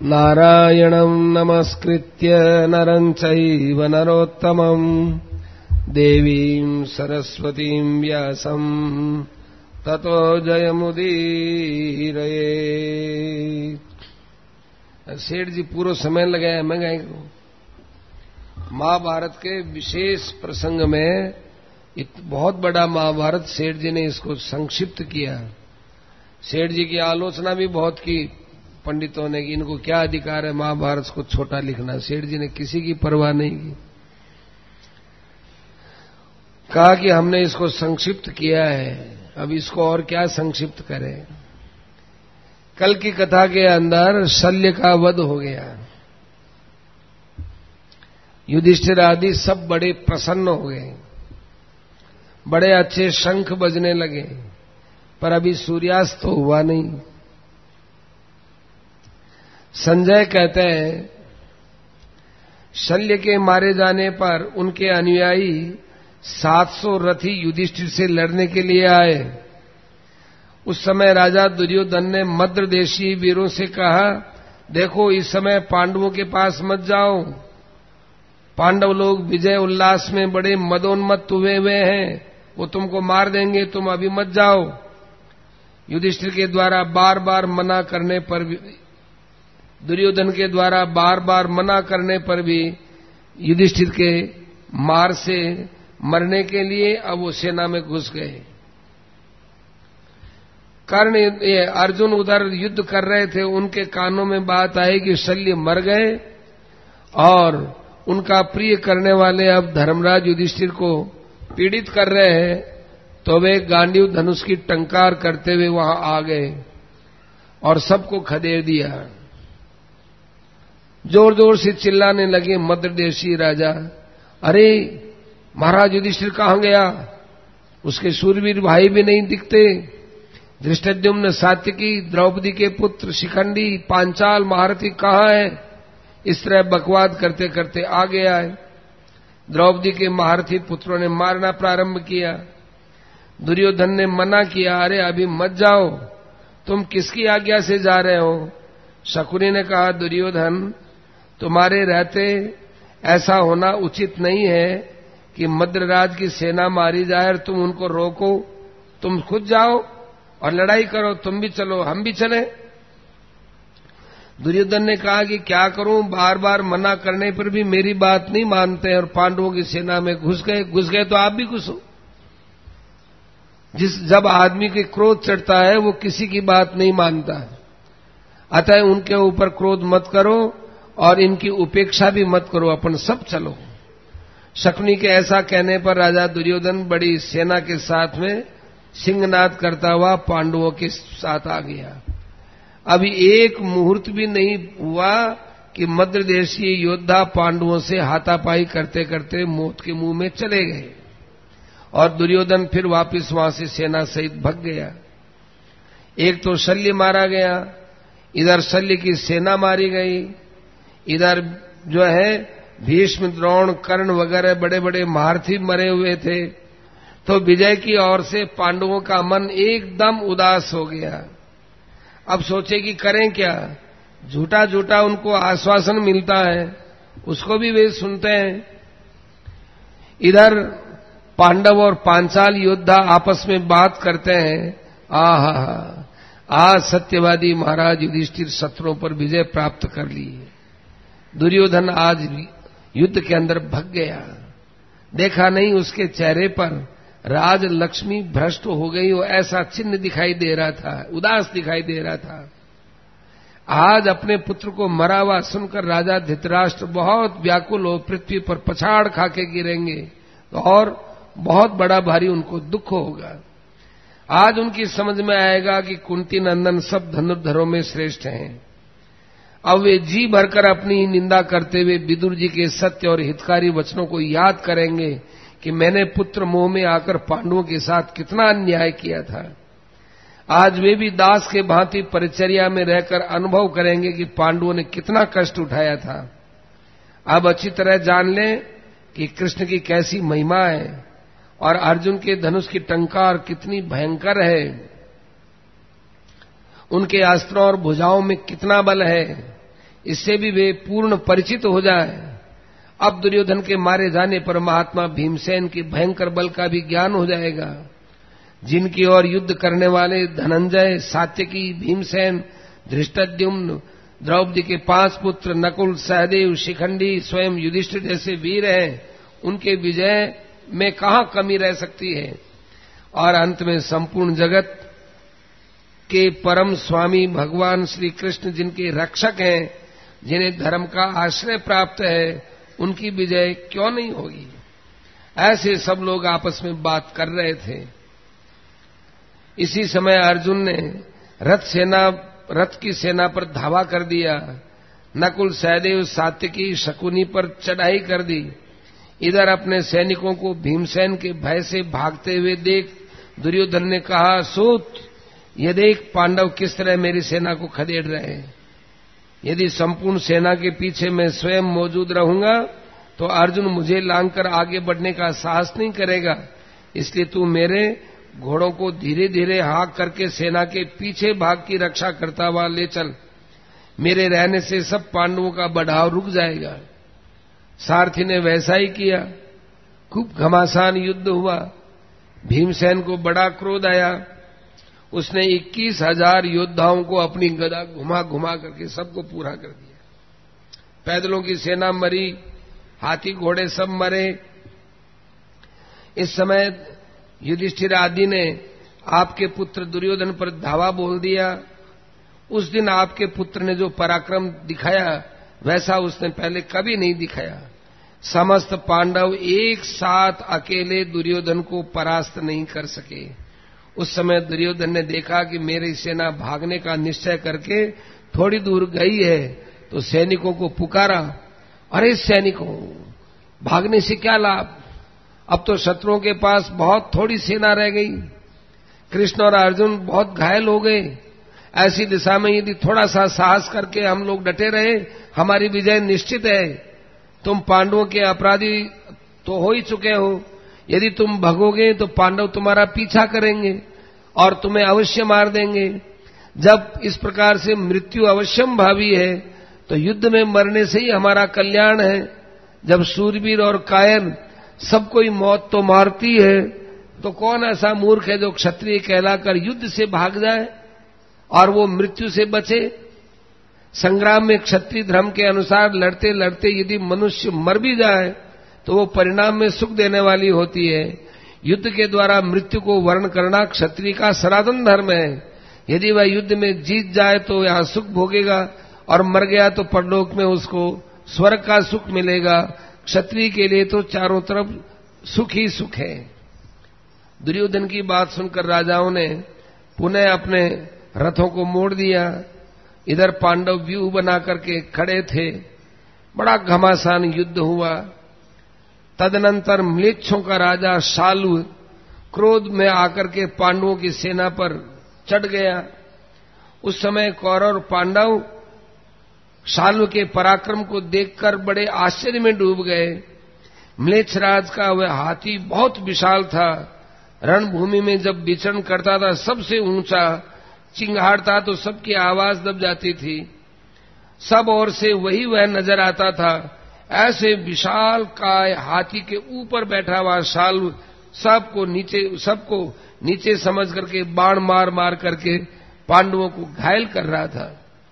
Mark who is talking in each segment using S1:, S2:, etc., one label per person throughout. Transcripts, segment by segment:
S1: नारायणं नमस्कृत्य नरं चैव नरोत्तमं देवीं सरस्वतीं व्यासं ततो जयमुदीरये। सेठ जी पूरा समय लगाया महंगाई को। महाभारत के विशेष प्रसंग में बहुत बड़ा महाभारत सेठ जी ने इसको संक्षिप्त किया। सेठ जी की आलोचना भी बहुत की पंडितों ने कि इनको क्या अधिकार है महाभारत को छोटा लिखना। सेठ जी ने किसी की परवाह नहीं की, कहा कि हमने इसको संक्षिप्त किया है, अब इसको और क्या संक्षिप्त करें। कल की कथा के अंदर शल्य का वध हो गया। युधिष्ठिर आदि सब बड़े प्रसन्न हो गए, बड़े अच्छे शंख बजने लगे, पर अभी सूर्यास्त तो हुआ नहीं। संजय कहते हैं शल्य के मारे जाने पर उनके अनुयायी 700 रथी युधिष्ठिर से लड़ने के लिए आए। उस समय राजा दुर्योधन ने मद्र देशी वीरों से कहा, देखो इस समय पांडवों के पास मत जाओ, पांडव लोग विजय उल्लास में बड़े मदोन्मत्त हुए हैं, वो तुमको मार देंगे, तुम अभी मत जाओ। युधिष्ठिर के द्वारा बार बार मना करने पर भी, दुर्योधन के द्वारा बार बार मना करने पर भी युधिष्ठिर के मार से मरने के लिए अब वो सेना में घुस गए। कर्ण अर्जुन उधर युद्ध कर रहे थे, उनके कानों में बात आई कि शल्य मर गए और उनका प्रिय करने वाले अब धर्मराज युधिष्ठिर को पीड़ित कर रहे हैं, तो वे गांडीव धनुष की टंकार करते हुए वहां आ गए और सबको खदेड़ दिया। जोर जोर से चिल्लाने लगे मद्र देशी राजा, अरे महाराज युधिष्ठिर कहां गया? उसके शूरवीर भाई भी नहीं दिखते। धृष्टद्युम्न, सात्यकी, द्रौपदी के पुत्र शिखंडी, पांचाल, महारथी कहां है? इस तरह बकवाद करते करते आ गया है। द्रौपदी के महारथी पुत्रों ने मारना प्रारंभ किया। दुर्योधन ने मना किया, अरे अभी मत जाओ, तुम किसकी आज्ञा से जा रहे हो? शकुनी ने कहा, दुर्योधन तुम्हारे रहते ऐसा होना उचित नहीं है कि मद्रराज की सेना मारी जाए और तुम उनको रोको। तुम खुद जाओ और लड़ाई करो, तुम भी चलो, हम भी चले। दुर्योधन ने कहा कि क्या करूं, बार बार मना करने पर भी मेरी बात नहीं मानते और पांडवों की सेना में घुस गए तो आप भी घुसो। जब आदमी के क्रोध चढ़ता है वो किसी की बात नहीं मानता, अतः उनके ऊपर क्रोध मत करो और इनकी उपेक्षा भी मत करो, अपन सब चलो। शकुनी के ऐसा कहने पर राजा दुर्योधन बड़ी सेना के साथ में सिंहनाद करता हुआ पांडवों के साथ आ गया। अभी एक मुहूर्त भी नहीं हुआ कि मद्र देशीय योद्धा पांडवों से हाथापाई करते करते मौत के मुंह में चले गए और दुर्योधन फिर वापस वहां से सेना सहित भाग गया। एक तो शल्य मारा गया, इधर शल्य की सेना मारी गई, इधर जो है भीष्म, द्रोण, कर्ण वगैरह बड़े बड़े महारथी मरे हुए थे। तो विजय की ओर से पांडवों का मन एकदम उदास हो गया। अब सोचे कि करें क्या, झूठा झूठा उनको आश्वासन मिलता है, उसको भी वे सुनते हैं। इधर पांडव और पांचाल योद्धा आपस में बात करते हैं, आज सत्यवादी महाराज युधिष्ठिर शत्रुओं पर विजय प्राप्त कर ली है। दुर्योधन आज युद्ध के अंदर भग गया, देखा नहीं उसके चेहरे पर राज लक्ष्मी भ्रष्ट हो गई हो ऐसा चिन्ह दिखाई दे रहा था, उदास दिखाई दे रहा था। आज अपने पुत्र को मरा हुआ सुनकर राजा धृतराष्ट्र बहुत व्याकुल हो पृथ्वी पर पछाड़ खाके गिरेंगे और बहुत बड़ा भारी उनको दुख होगा। आज उनकी समझ में आएगा कि कुंती नंदन सब धनुर्धरों में श्रेष्ठ हैं। अब वे जी भरकर अपनी ही निंदा करते हुए विदुर जी के सत्य और हितकारी वचनों को याद करेंगे कि मैंने पुत्र मोह में आकर पांडवों के साथ कितना अन्याय किया था। आज वे भी दास के भांति परिचर्या में रहकर अनुभव करेंगे कि पांडवों ने कितना कष्ट उठाया था। अब अच्छी तरह जान लें कि कृष्ण की कैसी महिमा है और अर्जुन के धनुष की टंकार कितनी भयंकर है, उनके अस्त्रों और भुजाओं में कितना बल है, इससे भी वे पूर्ण परिचित हो जाए। अब दुर्योधन के मारे जाने पर महात्मा भीमसेन के भयंकर बल का भी ज्ञान हो जाएगा। जिनकी ओर युद्ध करने वाले धनंजय, सात्यकी, भीमसेन, धृष्टद्युम्न, द्रौपदी के 5 पुत्र नकुल, सहदेव, शिखंडी, स्वयं युधिष्ठिर जैसे वीर हैं, उनके विजय में कहां कमी रह सकती है। और अंत में संपूर्ण जगत के परम स्वामी भगवान श्री कृष्ण, जिनके रक्षक हैं, जिन्हें धर्म का आश्रय प्राप्त है, उनकी विजय क्यों नहीं होगी। ऐसे सब लोग आपस में बात कर रहे थे। इसी समय अर्जुन ने रथ की सेना पर धावा कर दिया। नकुल, सहदेव, सात्यकी, शकुनी पर चढ़ाई कर दी। इधर अपने सैनिकों को भीमसेन के भय से भागते हुए देख दुर्योधन ने कहा, सूत, ये देख पांडव किस तरह मेरी सेना को खदेड़ रहे हैं। यदि संपूर्ण सेना के पीछे मैं स्वयं मौजूद रहूंगा तो अर्जुन मुझे लांघकर आगे बढ़ने का साहस नहीं करेगा। इसलिए तू मेरे घोड़ों को धीरे धीरे हाँक करके सेना के पीछे भाग की रक्षा करता हुआ ले चल। मेरे रहने से सब पांडवों का बढ़ाव रुक जाएगा। सारथी ने वैसा ही किया। खूब घमासान युद्ध हुआ। भीमसेन को बड़ा क्रोध आया। उसने 21,000 योद्धाओं को अपनी गदा घुमा घुमा करके सबको पूरा कर दिया। पैदलों की सेना मरी, हाथी घोड़े सब मरे। इस समय युधिष्ठिर आदि ने आपके पुत्र दुर्योधन पर धावा बोल दिया। उस दिन आपके पुत्र ने जो पराक्रम दिखाया वैसा उसने पहले कभी नहीं दिखाया। समस्त पांडव एक साथ अकेले दुर्योधन को परास्त नहीं कर सके। उस समय दुर्योधन ने देखा कि मेरी सेना भागने का निश्चय करके थोड़ी दूर गई है, तो सैनिकों को पुकारा, अरे सैनिकों, भागने से क्या लाभ, अब तो शत्रुओं के पास बहुत थोड़ी सेना रह गई। कृष्ण और अर्जुन बहुत घायल हो गए। ऐसी दिशा में यदि थोड़ा सा साहस करके हम लोग डटे रहे, हमारी विजय निश्चित है। तुम पांडवों के अपराधी तो हो ही चुके हो। यदि तुम भगोगे तो पांडव तुम्हारा पीछा करेंगे और तुम्हें अवश्य मार देंगे। जब इस प्रकार से मृत्यु अवश्यम भावी है तो युद्ध में मरने से ही हमारा कल्याण है। जब शूरवीर और कायर सब कोई मौत तो मारती है, तो कौन ऐसा मूर्ख है जो क्षत्रिय कहलाकर युद्ध से भाग जाए और वो मृत्यु से बचे। संग्राम में क्षत्रिय धर्म के अनुसार लड़ते लड़ते यदि मनुष्य मर भी जाए तो वो परिणाम में सुख देने वाली होती है। युद्ध के द्वारा मृत्यु को वर्ण करना क्षत्रिय का सनातन धर्म है। यदि वह युद्ध में जीत जाए तो यहां सुख भोगेगा और मर गया तो परलोक में उसको स्वर्ग का सुख मिलेगा। क्षत्रिय के लिए तो चारों तरफ सुख ही सुख है। दुर्योधन की बात सुनकर राजाओं ने पुनः अपने रथों को मोड़ दिया। इधर पांडव व्यूह बना करके खड़े थे। बड़ा घमासान युद्ध हुआ। तदनंतर म्लेच्छों का राजा शाल्व क्रोध में आकर के पांडवों की सेना पर चढ़ गया। उस समय कौरव और पांडव शाल्व के पराक्रम को देखकर बड़े आश्चर्य में डूब गए। म्लेच्छराज का वह हाथी बहुत विशाल था। रणभूमि में जब विचरण करता था सबसे ऊंचा, चिंगाड़ता तो सबकी आवाज दब जाती थी। सब ओर से वही वह नजर आता था। ऐसे विशाल काय हाथी के ऊपर बैठा हुआ शाल्व सबको नीचे समझ करके बाण मार मार करके पांडवों को घायल कर रहा था।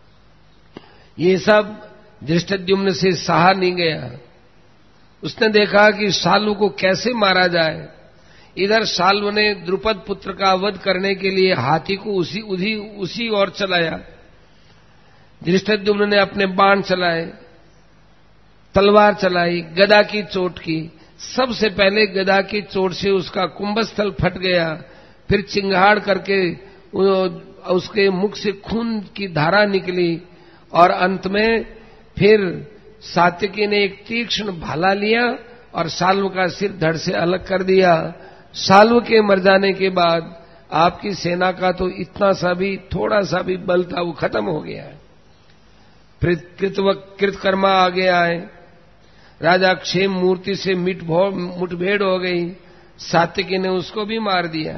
S1: ये सब धृष्टद्युम्न से सहा नहीं गया। उसने देखा कि शाल्व को कैसे मारा जाए। इधर शाल्व ने द्रुपद पुत्र का वध करने के लिए हाथी को उसी ओर चलाया। धृष्टद्युम्न ने अपने बाण चलाए, तलवार चलाई, गदा की चोट की। सबसे पहले गदा की चोट से उसका कुंभस्थल फट गया। फिर चिंगाड़ करके उसके मुख से खून की धारा निकली और अंत में फिर सात्यकी ने एक तीक्ष्ण भाला लिया और शाल्व का सिर धड़ से अलग कर दिया। शाल्व के मर जाने के बाद आपकी सेना का तो इतना सा भी थोड़ा सा भी बल था वो खत्म हो गया। कृतकर्मा आगे आए। राजा क्षेम मूर्ति से मुठभेड़ हो गई। सात्यकी ने उसको भी मार दिया।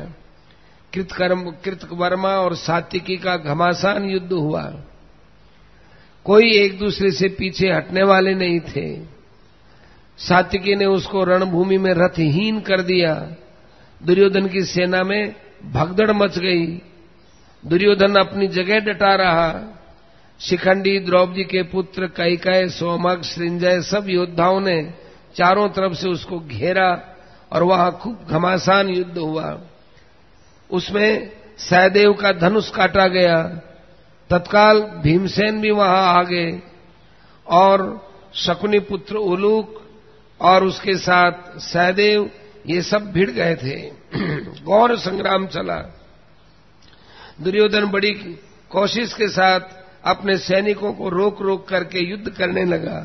S1: कृतवर्मा और सात्यकी का घमासान युद्ध हुआ। कोई एक दूसरे से पीछे हटने वाले नहीं थे। सात्विकी ने उसको रणभूमि में रथहीन कर दिया। दुर्योधन की सेना में भगदड़ मच गई। दुर्योधन अपनी जगह डटा रहा। शिखंडी, द्रौपदी के पुत्र कैकेय, सोमक, सृंजय सब योद्धाओं ने चारों तरफ से उसको घेरा और वहां खूब घमासान युद्ध हुआ। उसमें सहदेव का धनुष काटा गया। तत्काल भीमसेन भी वहां आ गए और शकुनी पुत्र उलूक और उसके साथ सहदेव ये सब भिड़ गए थे। घोर संग्राम चला। दुर्योधन बड़ी कोशिश के साथ अपने सैनिकों को रोक रोक करके युद्ध करने लगा।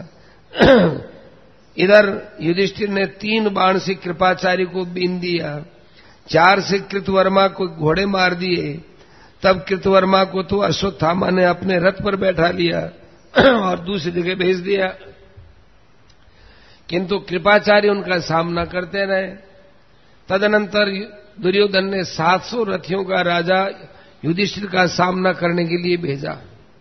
S1: इधर युधिष्ठिर ने 3 बाण से कृपाचार्य को बीन दिया, 4 से कृतवर्मा को घोड़े मार दिए। तब कृतवर्मा को तो अश्वत्थामा ने अपने रथ पर बैठा लिया और दूसरी जगह भेज दिया, किंतु कृपाचार्य उनका सामना करते रहे। तदनंतर दुर्योधन ने 700 रथियों का राजा युधिष्ठिर का सामना करने के लिए भेजा।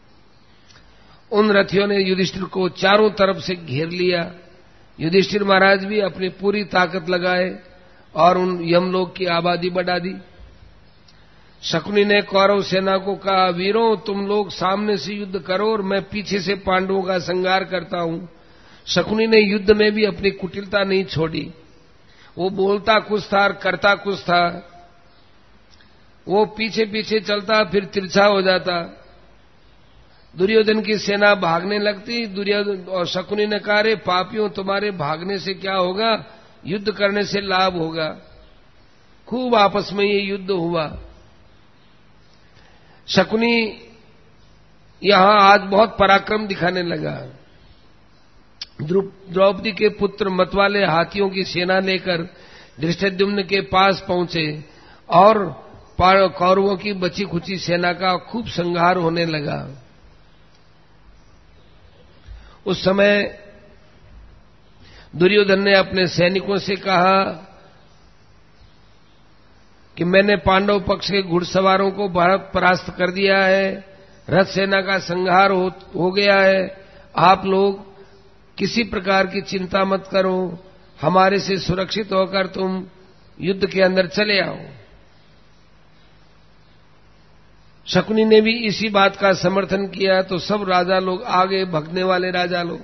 S1: उन रथियों ने युधिष्ठिर को चारों तरफ से घेर लिया। युधिष्ठिर महाराज भी अपनी पूरी ताकत लगाए और उन यमलोक की आबादी बढ़ा दी। शकुनी ने कौरव सेना को कहा, वीरों तुम लोग सामने से युद्ध करो और मैं पीछे से पांडवों का संहार करता हूं। शकुनी ने युद्ध में भी अपनी कुटिलता नहीं छोड़ी। वो बोलता कुछ था और करता कुछ था। वो पीछे पीछे चलता फिर तिरछा हो जाता। दुर्योधन की सेना भागने लगती। दुर्योधन और शकुनी ने कहा, रे पापियों तुम्हारे भागने से क्या होगा, युद्ध करने से लाभ होगा। खूब आपस में ये युद्ध हुआ। शकुनी यहां आज बहुत पराक्रम दिखाने लगा। द्रौपदी के पुत्र मतवाले हाथियों की सेना लेकर धृष्टद्युम्न के पास पहुंचे और कौरवों की बची खुची सेना का खूब संहार होने लगा। उस समय दुर्योधन ने अपने सैनिकों से कहा कि मैंने पांडव पक्ष के घुड़सवारों को परास्त कर दिया है, रथ सेना का संहार हो गया है। आप लोग किसी प्रकार की चिंता मत करो, हमारे से सुरक्षित होकर तुम युद्ध के अंदर चले आओ। शकुनी ने भी इसी बात का समर्थन किया तो सब राजा लोग आगे भगने वाले राजा लोग।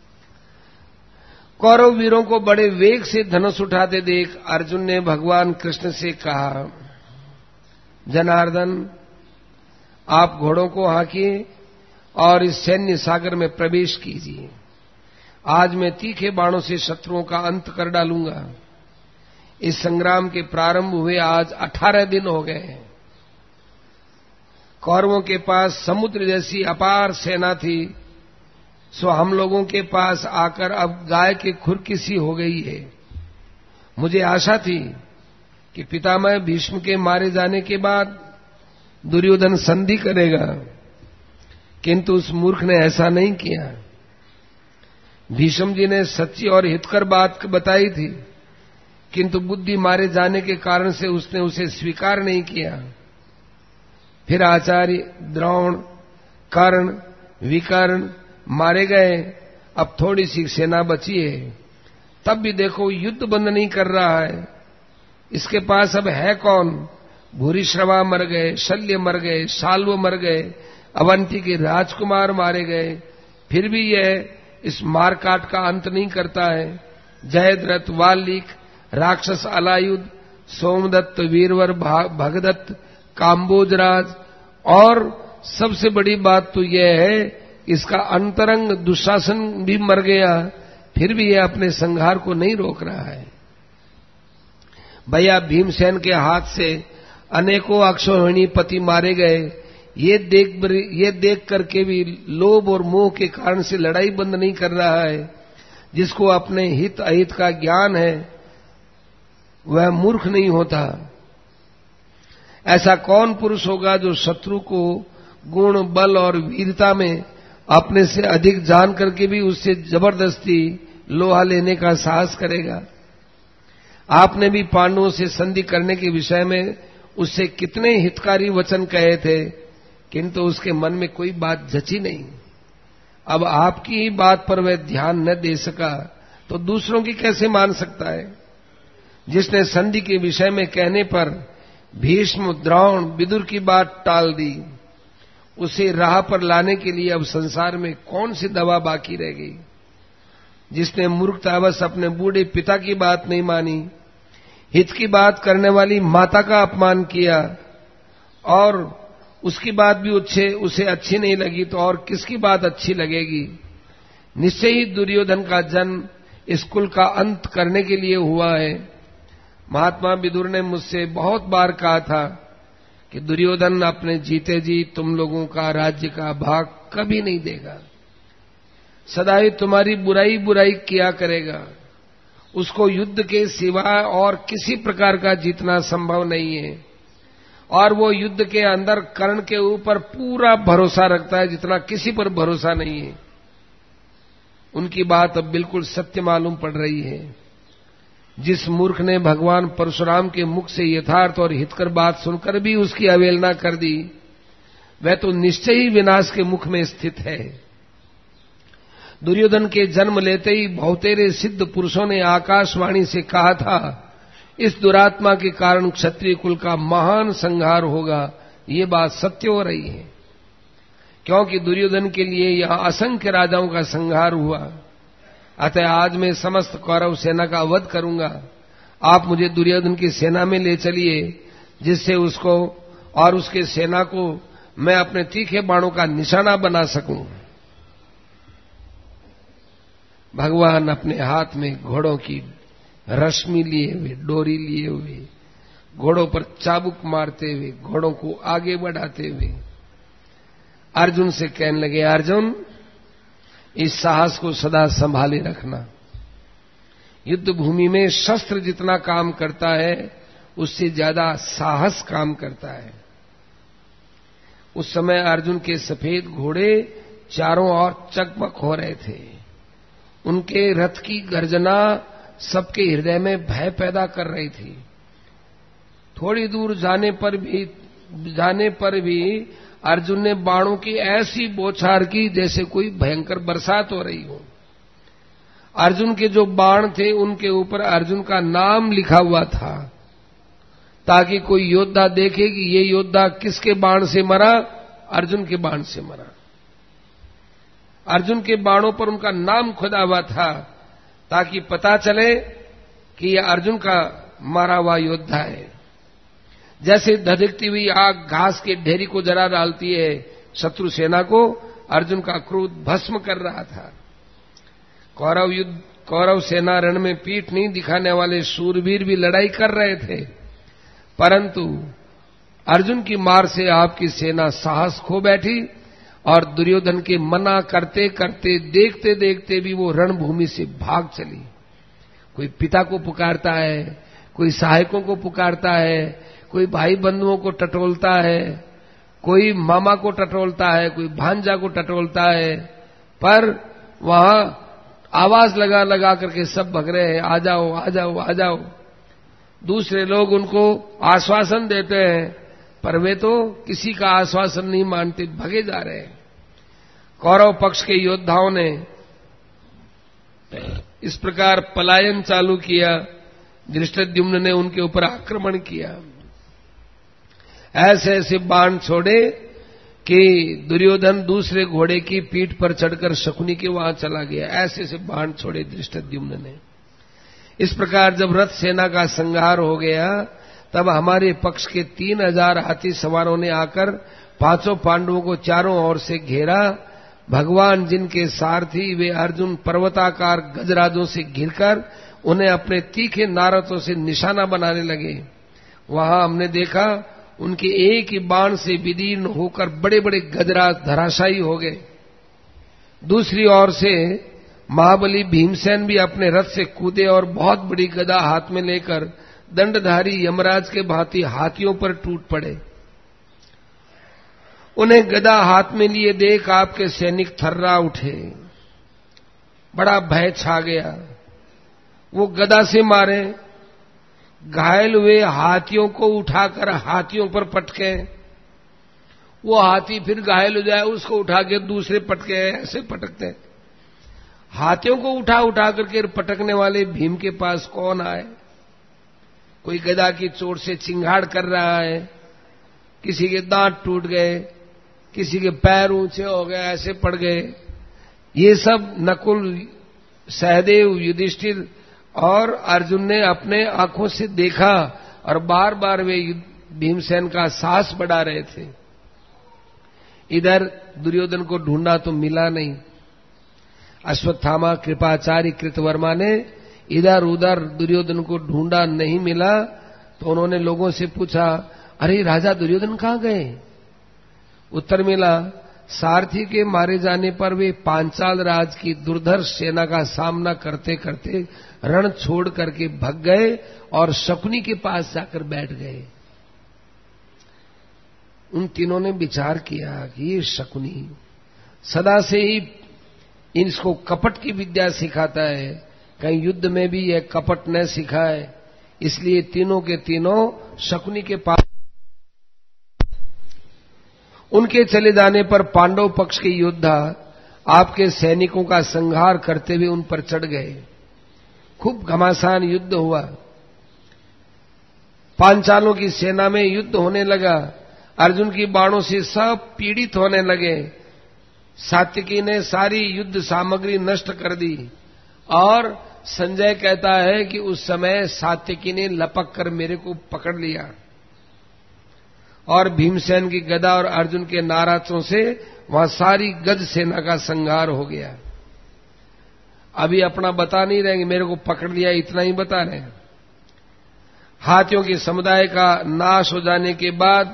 S1: कौरव वीरों को बड़े वेग से धनुष उठाते देख अर्जुन ने भगवान कृष्ण से कहा, जनार्दन आप घोड़ों को हाँकिए और इस सैन्य सागर में प्रवेश कीजिए। आज मैं तीखे बाणों से शत्रुओं का अंत कर डालूंगा। इस संग्राम के प्रारंभ हुए आज 18 दिन हो गए हैं। कौरवों के पास समुद्र जैसी अपार सेना थी, सो हम लोगों के पास आकर अब गाय की खुरकिसी हो गई है। मुझे आशा थी कि पितामह भीष्म के मारे जाने के बाद दुर्योधन संधि करेगा, किंतु उस मूर्ख ने ऐसा नहीं किया। भीष्म जी ने सच्ची और हितकर बात बताई थी, किंतु बुद्धि मारे जाने के कारण से उसने उसे स्वीकार नहीं किया। फिर आचार्य, द्रोण, कर्ण, विकर्ण मारे गए। अब थोड़ी सी सेना बची है, तब भी देखो युद्ध बंद नहीं कर रहा है। इसके पास अब है कौन? भूरिश्रवा मर गए, शल्य मर गए, शाल्व मर गए, अवंती के राजकुमार मारे गए, फिर भी यह इस मारकाट का अंत नहीं करता है। जयद्रथ, वाल्मीक, राक्षस अलायुध, सोमदत्त, वीरवर, भगदत्त, काम्बोजराज और सबसे बड़ी बात तो यह है इसका अंतरंग दुशासन भी मर गया, फिर भी यह अपने संहार को नहीं रोक रहा है। भैया भीमसेन के हाथ से अनेकों अक्षौहिणी पति मारे गए। ये देख करके भी लोभ और मोह के कारण से लड़ाई बंद नहीं कर रहा है। जिसको अपने हित अहित का ज्ञान है वह मूर्ख नहीं होता। ऐसा कौन पुरुष होगा जो शत्रु को गुण, बल और वीरता में अपने से अधिक जान करके भी उससे जबरदस्ती लोहा लेने का साहस करेगा? आपने भी पांडवों से संधि करने के विषय में उससे कितने हितकारी वचन कहे थे, किंतु उसके मन में कोई बात जची नहीं। अब आपकी ही बात पर वह ध्यान न दे सका तो दूसरों की कैसे मान सकता है? जिसने संधि के विषय में कहने पर भीष्म, द्रोण, विदुर की बात टाल दी, उसे राह पर लाने के लिए अब संसार में कौन सी दवा बाकी रह गई? जिसने मूर्खतावश अपने बूढ़े पिता की बात नहीं मानी, हित की बात करने वाली माता का अपमान किया और उसकी बात भी उसे अच्छी नहीं लगी, तो और किसकी बात अच्छी लगेगी? निश्चय ही दुर्योधन का जन्म इस कुल का अंत करने के लिए हुआ है। महात्मा विदुर ने मुझसे बहुत बार कहा था कि दुर्योधन अपने जीते जी तुम लोगों का राज्य का भाग कभी नहीं देगा, सदा ही तुम्हारी बुराई बुराई किया करेगा। उसको युद्ध के सिवा और किसी प्रकार का जीतना संभव नहीं है, और वो युद्ध के अंदर कर्ण के ऊपर पूरा भरोसा रखता है, जितना किसी पर भरोसा नहीं है। उनकी बात अब बिल्कुल सत्य मालूम पड़ रही है। जिस मूर्ख ने भगवान परशुराम के मुख से यथार्थ और हितकर बात सुनकर भी उसकी अवहेलना कर दी, वह तो निश्चय ही विनाश के मुख में स्थित है। दुर्योधन के जन्म लेते ही बहुतेरे सिद्ध पुरुषों ने आकाशवाणी से कहा था, इस दुरात्मा के कारण क्षत्रिय कुल का महान संहार होगा। ये बात सत्य हो रही है, क्योंकि दुर्योधन के लिए यहां असंख्य राजाओं का संहार हुआ। अतः आज मैं समस्त कौरव सेना का वध करूंगा। आप मुझे दुर्योधन की सेना में ले चलिए, जिससे उसको और उसके सेना को मैं अपने तीखे बाणों का निशाना बना सकूं। भगवान अपने हाथ में घोड़ों की रश्मि लिए हुए, डोरी लिए हुए, घोड़ों पर चाबुक मारते हुए, घोड़ों को आगे बढ़ाते हुए अर्जुन से कहने लगे, अर्जुन, इस साहस को सदा संभाले रखना। युद्ध भूमि में शस्त्र जितना काम करता है, उससे ज्यादा साहस काम करता है। उस समय अर्जुन के सफेद घोड़े चारों ओर चकमक हो रहे थे। उनके रथ की गर्जना सबके हृदय में भय पैदा कर रही थी। थोड़ी दूर जाने पर भी अर्जुन ने बाणों की ऐसी बौछार की जैसे कोई भयंकर बरसात हो रही हो। अर्जुन के जो बाण थे उनके ऊपर अर्जुन का नाम लिखा हुआ था, ताकि कोई योद्धा देखे कि ये योद्धा किसके बाण से मरा, अर्जुन के बाण से मरा। अर्जुन के बाणों पर उनका नाम खुदा हुआ था, ताकि पता चले कि यह अर्जुन का मारा हुआ योद्धा है। जैसे धधकती हुई आग घास के ढेरी को जला डालती है, शत्रु सेना को अर्जुन का क्रोध भस्म कर रहा था। कौरव सेना रण में पीठ नहीं दिखाने वाले शूरवीर भी लड़ाई कर रहे थे, परंतु अर्जुन की मार से आपकी सेना साहस खो बैठी और दुर्योधन के मना करते करते, देखते देखते भी वो रणभूमि से भाग चली। कोई पिता को पुकारता है, कोई सहायकों को पुकारता है, कोई भाई बंधुओं को टटोलता है, कोई मामा को टटोलता है, कोई भांजा को टटोलता है, पर वहां आवाज लगा लगा करके सब भग रहे हैं, आ जाओ आ जाओ आ जाओ। दूसरे लोग उनको आश्वासन देते हैं, पर वे तो किसी का आश्वासन नहीं मानते, भगे जा रहे हैं। कौरव पक्ष के योद्धाओं ने इस प्रकार पलायन चालू किया। धृष्टद्युम्न ने उनके ऊपर आक्रमण किया, ऐसे ऐसे बाण छोड़े कि दुर्योधन दूसरे घोड़े की पीठ पर चढ़कर शकुनी के वहां चला गया। ऐसे ऐसे बाण छोड़े धृष्टद्युम्न ने। इस प्रकार जब रथ सेना का संहार हो गया, तब हमारे पक्ष के 3000 हाथी सवारों ने आकर पांचों पांडवों को चारों ओर से घेरा। भगवान जिनके सारथी वे अर्जुन पर्वताकार गजराजों से घिरकर उन्हें अपने तीखे नारतों से निशाना बनाने लगे। वहां हमने देखा उनके एक ही बाण से विदीर्ण होकर बड़े बड़े गजराज धराशायी हो गए। दूसरी ओर से महाबली भीमसेन भी अपने रथ से कूदे और बहुत बड़ी गदा हाथ में लेकर दंडधारी यमराज के भांति हाथियों पर टूट पड़े। उन्हें गदा हाथ में लिए देख आपके सैनिक थर्रा उठे, बड़ा भय छा गया। वो गदा से मारे, घायल हुए हाथियों को उठाकर हाथियों पर पटके, वो हाथी फिर घायल हो जाए, उसको उठा के दूसरे पटके, ऐसे पटकते हैं। हाथियों को उठा उठा करके पटकने वाले भीम के पास कौन आए? कोई गदा की चोट से चिंगाड़ कर रहा है, किसी के दांत टूट गए, किसी के पैर ऊंचे हो गए, ऐसे पड़ गए। ये सब नकुल, सहदेव, युधिष्ठिर और अर्जुन ने अपने आंखों से देखा और बार बार वे भीमसेन का साहस बढ़ा रहे थे। इधर दुर्योधन को ढूंढा तो मिला नहीं। अश्वत्थामा, कृपाचार्य, कृतवर्मा ने इधर उधर दुर्योधन को ढूंढा, नहीं मिला तो उन्होंने लोगों से पूछा, अरे राजा दुर्योधन कहां गए? उत्तर मिला, सारथी के मारे जाने पर वे पांचाल राज की दुर्धर सेना का सामना करते करते रण छोड़ करके भग गए और शकुनी के पास जाकर बैठ गए। उन तीनों ने विचार किया कि ये शकुनी सदा से ही इसको कपट की विद्या सिखाता है, कहीं युद्ध में भी यह कपट न सिखाए, इसलिए तीनों के तीनों शकुनी के पास। उनके चले जाने पर पांडव पक्ष के योद्धा आपके सैनिकों का संहार करते हुए उन पर चढ़ गए। खूब घमासान युद्ध हुआ। पांचालों की सेना में युद्ध होने लगा। अर्जुन की बाणों से सब पीड़ित होने लगे। सात्यकी ने सारी युद्ध सामग्री नष्ट कर दी और संजय कहता है कि उस समय सात्यकी ने लपक कर मेरे को पकड़ लिया और भीमसेन की गदा और अर्जुन के नाराजों से वहां सारी गज सेना का संहार हो गया। अभी अपना बता नहीं रहेंगे, मेरे को पकड़ लिया इतना ही बता रहे हैं। हाथियों के समुदाय का नाश हो जाने के बाद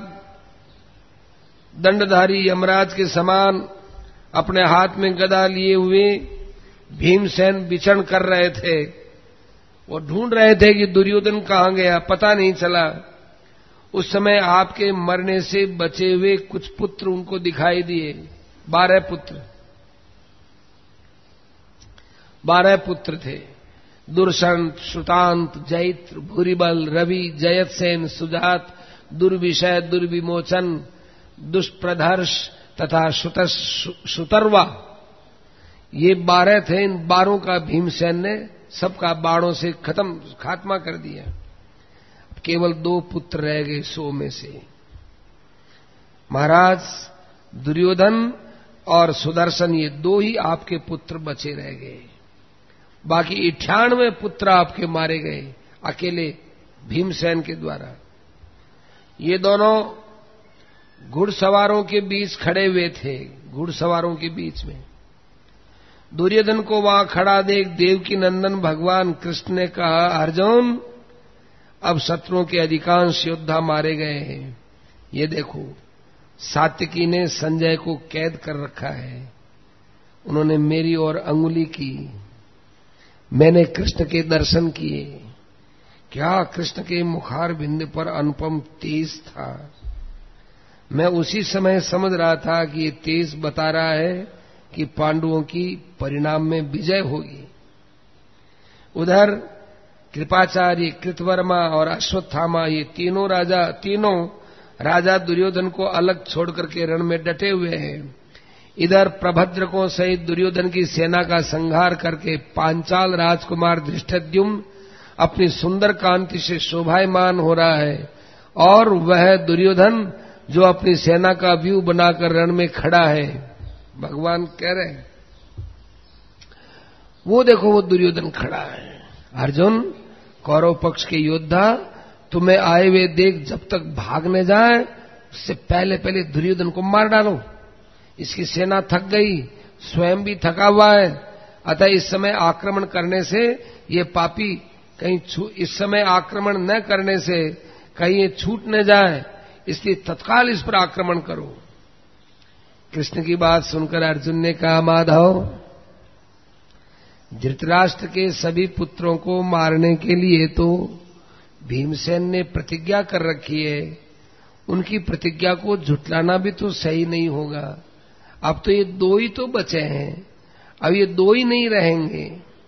S1: दंडधारी यमराज के समान अपने हाथ में गदा लिए हुए भीमसेन विचरण कर रहे थे। वो ढूंढ रहे थे कि दुर्योधन कहां गया, पता नहीं चला। उस समय आपके मरने से बचे हुए कुछ पुत्र उनको दिखाई दिए। 12 पुत्र, 12 पुत्र थे। दुर्शंत, श्रुतांत, जैत्र, भूरिबल, रवि, जयतसेन, सुजात, दुर्विषय, दुर्विमोचन, दुष्प्रधर्ष तथा शुतर्वा, ये 12 थे। इन 12 का भीमसेन ने सबका बाणों से खात्मा कर दिया। केवल 2 पुत्र रह गए 100 में से। महाराज दुर्योधन और सुदर्शन, ये 2 ही आपके पुत्र बचे रह गए। बाकी 98 पुत्र आपके मारे गए अकेले भीमसेन के द्वारा। ये दोनों घुड़सवारों के बीच खड़े हुए थे, घुड़सवारों के बीच में। दुर्योधन को वहां खड़ा देख देवकी नंदन भगवान कृष्ण ने कहा, अर्जुन अब शत्रुओं के अधिकांश योद्धा मारे गए हैं। ये देखो सात्यकी ने संजय को कैद कर रखा है। उन्होंने मेरी ओर अंगुली की, मैंने कृष्ण के दर्शन किए। क्या कृष्ण के मुखार बिंद पर अनुपम तेज था। मैं उसी समय समझ रहा था कि ये तेज बता रहा है कि पांडवों की परिणाम में विजय होगी। उधर कृपाचार्य, कृतवर्मा और अश्वत्थामा, ये तीनों राजा दुर्योधन को अलग छोड़ करके रण में डटे हुए हैं। इधर प्रभद्रकों सहित दुर्योधन की सेना का संहार करके पांचाल राजकुमार धृष्टद्युम्न अपनी सुंदर कांति से शोभायमान हो रहा है और वह दुर्योधन जो अपनी सेना का व्यू बनाकर रण में खड़ा है। भगवान कह रहे हैं, वो देखो वो दुर्योधन खड़ा है। अर्जुन, कौरव पक्ष के योद्धा तुम्हें आए हुए देख जब तक भागने जाए उससे पहले पहले दुर्योधन को मार डालो। इसकी सेना थक गई, स्वयं भी थका हुआ है। अतः इस समय आक्रमण करने से ये पापी कहीं इस समय आक्रमण न करने से कहीं ये छूट न जाए, इसलिए तत्काल इस पर आक्रमण करो। कृष्ण की बात सुनकर अर्जुन ने कहा, माधव, धृतराष्ट्र के सभी पुत्रों को मारने के लिए तो भीमसेन ने प्रतिज्ञा कर रखी है। उनकी प्रतिज्ञा को झुटलाना भी तो सही नहीं होगा। अब तो ये 2 ही तो बचे हैं, अब ये 2 ही नहीं रहेंगे।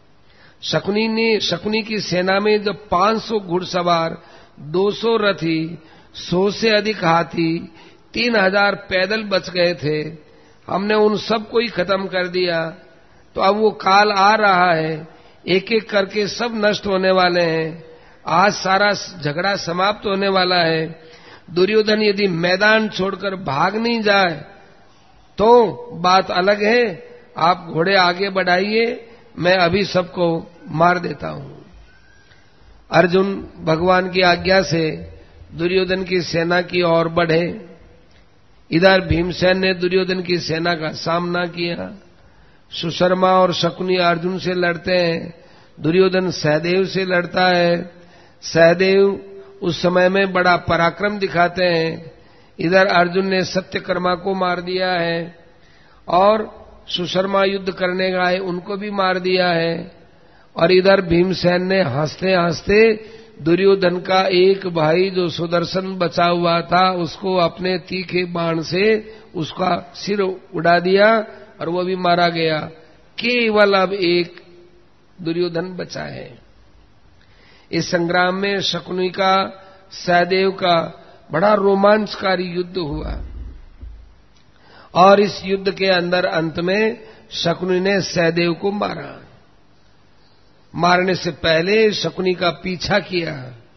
S1: शकुनी की सेना में जब 500 घुड़सवार, 200 रथी, 100 से अधिक हाथी, 3000 पैदल बच गए थे, हमने उन सबको ही खत्म कर दिया। तो अब वो काल आ रहा है, एक एक करके सब नष्ट होने वाले हैं। आज सारा झगड़ा समाप्त होने वाला है। दुर्योधन यदि मैदान छोड़कर भाग नहीं जाए तो बात अलग है, आप घोड़े आगे बढ़ाइए, मैं अभी सबको मार देता हूं। अर्जुन भगवान की आज्ञा से दुर्योधन की सेना की ओर बढ़े। इधर भीमसेन ने दुर्योधन की सेना का सामना किया। सुशर्मा और शकुनी अर्जुन से लड़ते हैं, दुर्योधन सहदेव से लड़ता है। सहदेव उस समय में बड़ा पराक्रम दिखाते हैं। इधर अर्जुन ने सत्यकर्मा को मार दिया है और सुशर्मा युद्ध करने गए, उनको भी मार दिया है। और इधर भीमसेन ने हंसते हंसते दुर्योधन का एक भाई जो सुदर्शन बचा हुआ था उसको अपने तीखे बाण से उसका सिर उड़ा दिया और वो भी मारा गया। केवल अब एक दुर्योधन बचा है। इस संग्राम में शकुनी का सहदेव का बड़ा रोमांचकारी युद्ध हुआ और इस युद्ध के अंदर अंत में शकुनी ने सहदेव को मारा। मारने से पहले शकुनी का पीछा किया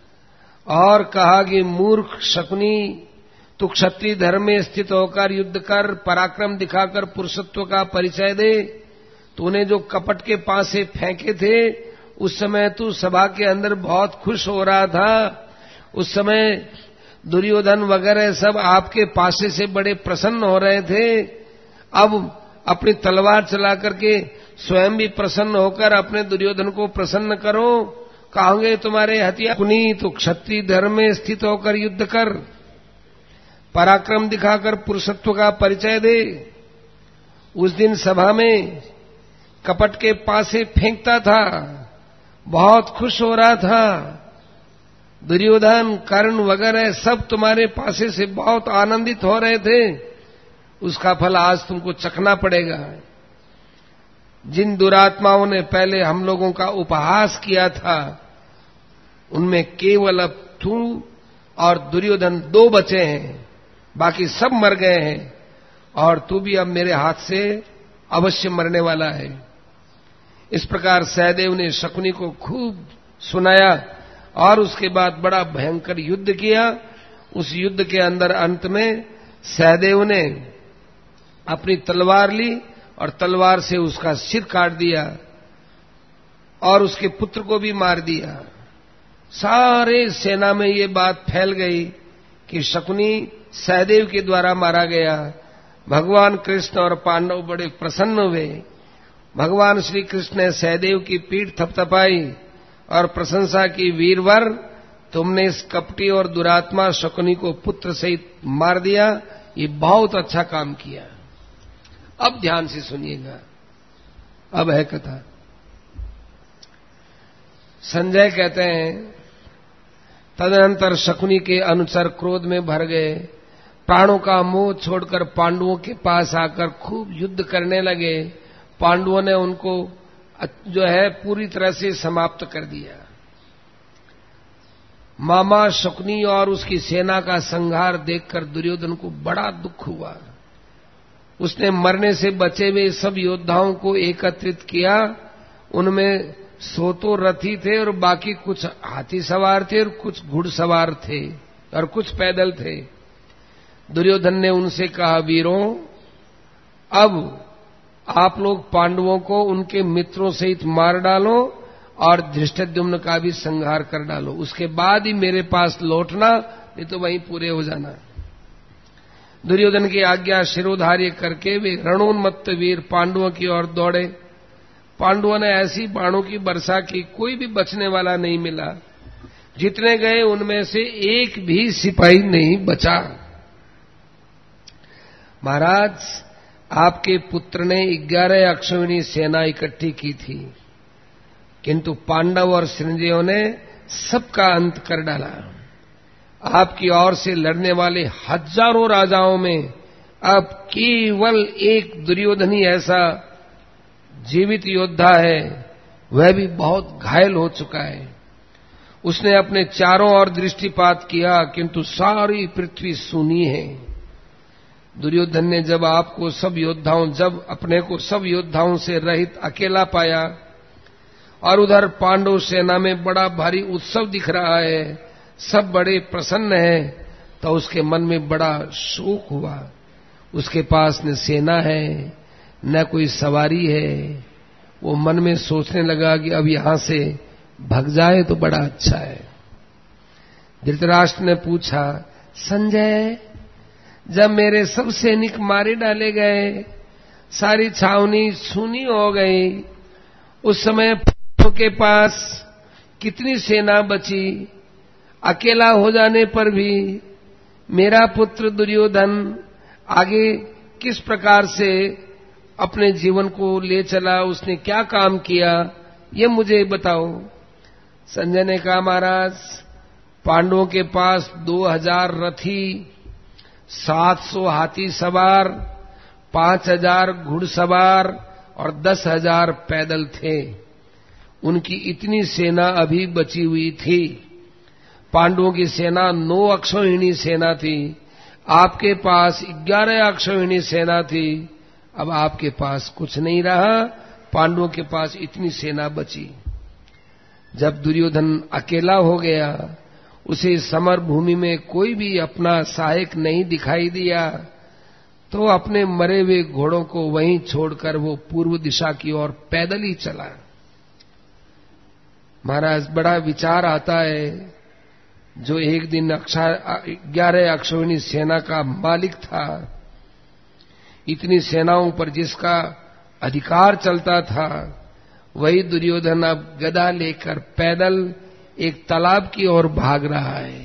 S1: और कहा कि मूर्ख शकुनी, तू क्षत्रिय धर्म में स्थित होकर युद्ध कर, पराक्रम दिखाकर पुरुषत्व का परिचय दे। तूने जो कपट के पासे फेंके थे उस समय तू सभा के अंदर बहुत खुश हो रहा था। उस समय दुर्योधन वगैरह सब आपके पासे से बड़े प्रसन्न हो रहे थे। अब अपनी तलवार चला करके स्वयं भी प्रसन्न होकर अपने दुर्योधन को प्रसन्न करो। कहोगे तुम्हारे हथियार कुनी, तो क्षत्रिय धर्म में स्थित होकर युद्ध कर, पराक्रम दिखाकर पुरुषत्व का परिचय दे। उस दिन सभा में कपट के पासे फेंकता था, बहुत खुश हो रहा था। दुर्योधन, कर्ण वगैरह सब तुम्हारे पासे से बहुत आनंदित हो रहे थे। उसका फल आज तुमको चखना पड़ेगा। जिन दुरात्माओं ने पहले हम लोगों का उपहास किया था उनमें केवल अब तू और दुर्योधन 2 बचे हैं, बाकी सब मर गए हैं और तू भी अब मेरे हाथ से अवश्य मरने वाला है। इस प्रकार सहदेव ने शकुनी को खूब सुनाया और उसके बाद बड़ा भयंकर युद्ध किया। उस युद्ध के अंदर अंत में सहदेव ने अपनी तलवार ली और तलवार से उसका सिर काट दिया और उसके पुत्र को भी मार दिया। सारे सेना में ये बात फैल गई कि शकुनी सहदेव के द्वारा मारा गया। भगवान कृष्ण और पांडव बड़े प्रसन्न हुए। भगवान श्री कृष्ण ने सहदेव की पीठ थपथपाई और प्रशंसा की, वीरवर, तुमने इस कपटी और दुरात्मा शकुनी को पुत्र सहित मार दिया, ये बहुत अच्छा काम किया। अब ध्यान से सुनिएगा, अब है कथा। संजय कहते हैं, तदनंतर शकुनी के अनुचर क्रोध में भर गए, प्राणों का मोह छोड़कर पांडवों के पास आकर खूब युद्ध करने लगे। पांडवों ने उनको जो है पूरी तरह से समाप्त कर दिया। मामा शकुनी और उसकी सेना का संहार देखकर दुर्योधन को बड़ा दुख हुआ। उसने मरने से बचे हुए सब योद्धाओं को एकत्रित किया। उनमें 100 तो रथी थे और बाकी कुछ हाथी सवार थे और कुछ घुड़सवार थे और कुछ पैदल थे। दुर्योधन ने उनसे कहा, वीरों, अब आप लोग पांडवों को उनके मित्रों सहित मार डालो और धृष्टद्युम्न का भी संहार कर डालो, उसके बाद ही मेरे पास लौटना, नहीं तो वहीं पूरे हो जाना। दुर्योधन की आज्ञा शिरोधार्य करके वे रणोन्मत्त वीर पांडवों की ओर दौड़े। पांडवों ने ऐसी बाणों की वर्षा की, कोई भी बचने वाला नहीं मिला। जितने गए उनमें से एक भी सिपाही नहीं बचा। महाराज, आपके पुत्र ने 11 अक्षौहिणी सेना इकट्ठी की थी, किंतु पांडव और संजयों ने सबका अंत कर डाला। आपकी ओर से लड़ने वाले हजारों राजाओं में अब केवल एक दुर्योधन ही ऐसा जीवित योद्धा है, वह भी बहुत घायल हो चुका है। उसने अपने चारों ओर दृष्टिपात किया, किंतु सारी पृथ्वी सूनी है। दुर्योधन ने जब अपने को सब योद्धाओं से रहित अकेला पाया और उधर पांडव सेना में बड़ा भारी उत्सव दिख रहा है, सब बड़े प्रसन्न हैं, तो उसके मन में बड़ा शोक हुआ। उसके पास न सेना है न कोई सवारी है। वो मन में सोचने लगा कि अब यहां से भाग जाए तो बड़ा अच्छा है। धृतराष्ट्र ने पूछा, संजय, जब मेरे सब सैनिक मारे डाले गए, सारी छावनी सूनी हो गई, उस समय के पास कितनी सेना बची? अकेला हो जाने पर भी मेरा पुत्र दुर्योधन आगे किस प्रकार से अपने जीवन को ले चला, उसने क्या काम किया, ये मुझे बताओ। संजय ने कहा, महाराज, पांडवों के पास 2000 रथी, 700 हाथी सवार, 5000 घुड़सवार और 10,000 पैदल थे। उनकी इतनी सेना अभी बची हुई थी। पांडवों की सेना 9 अक्षौहिणी सेना थी, आपके पास 11 अक्षौहिणी सेना थी। अब आपके पास कुछ नहीं रहा, पांडवों के पास इतनी सेना बची। जब दुर्योधन अकेला हो गया, उसे समर भूमि में कोई भी अपना सहायक नहीं दिखाई दिया, तो अपने मरे हुए घोड़ों को वहीं छोड़कर वो पूर्व दिशा की ओर पैदल ही चला। महाराज, बड़ा विचार आता है, जो एक दिन 11 अक्षौहिणी सेना का मालिक था, इतनी सेनाओं पर जिसका अधिकार चलता था, वही दुर्योधन अब गदा लेकर पैदल एक तालाब की ओर भाग रहा है।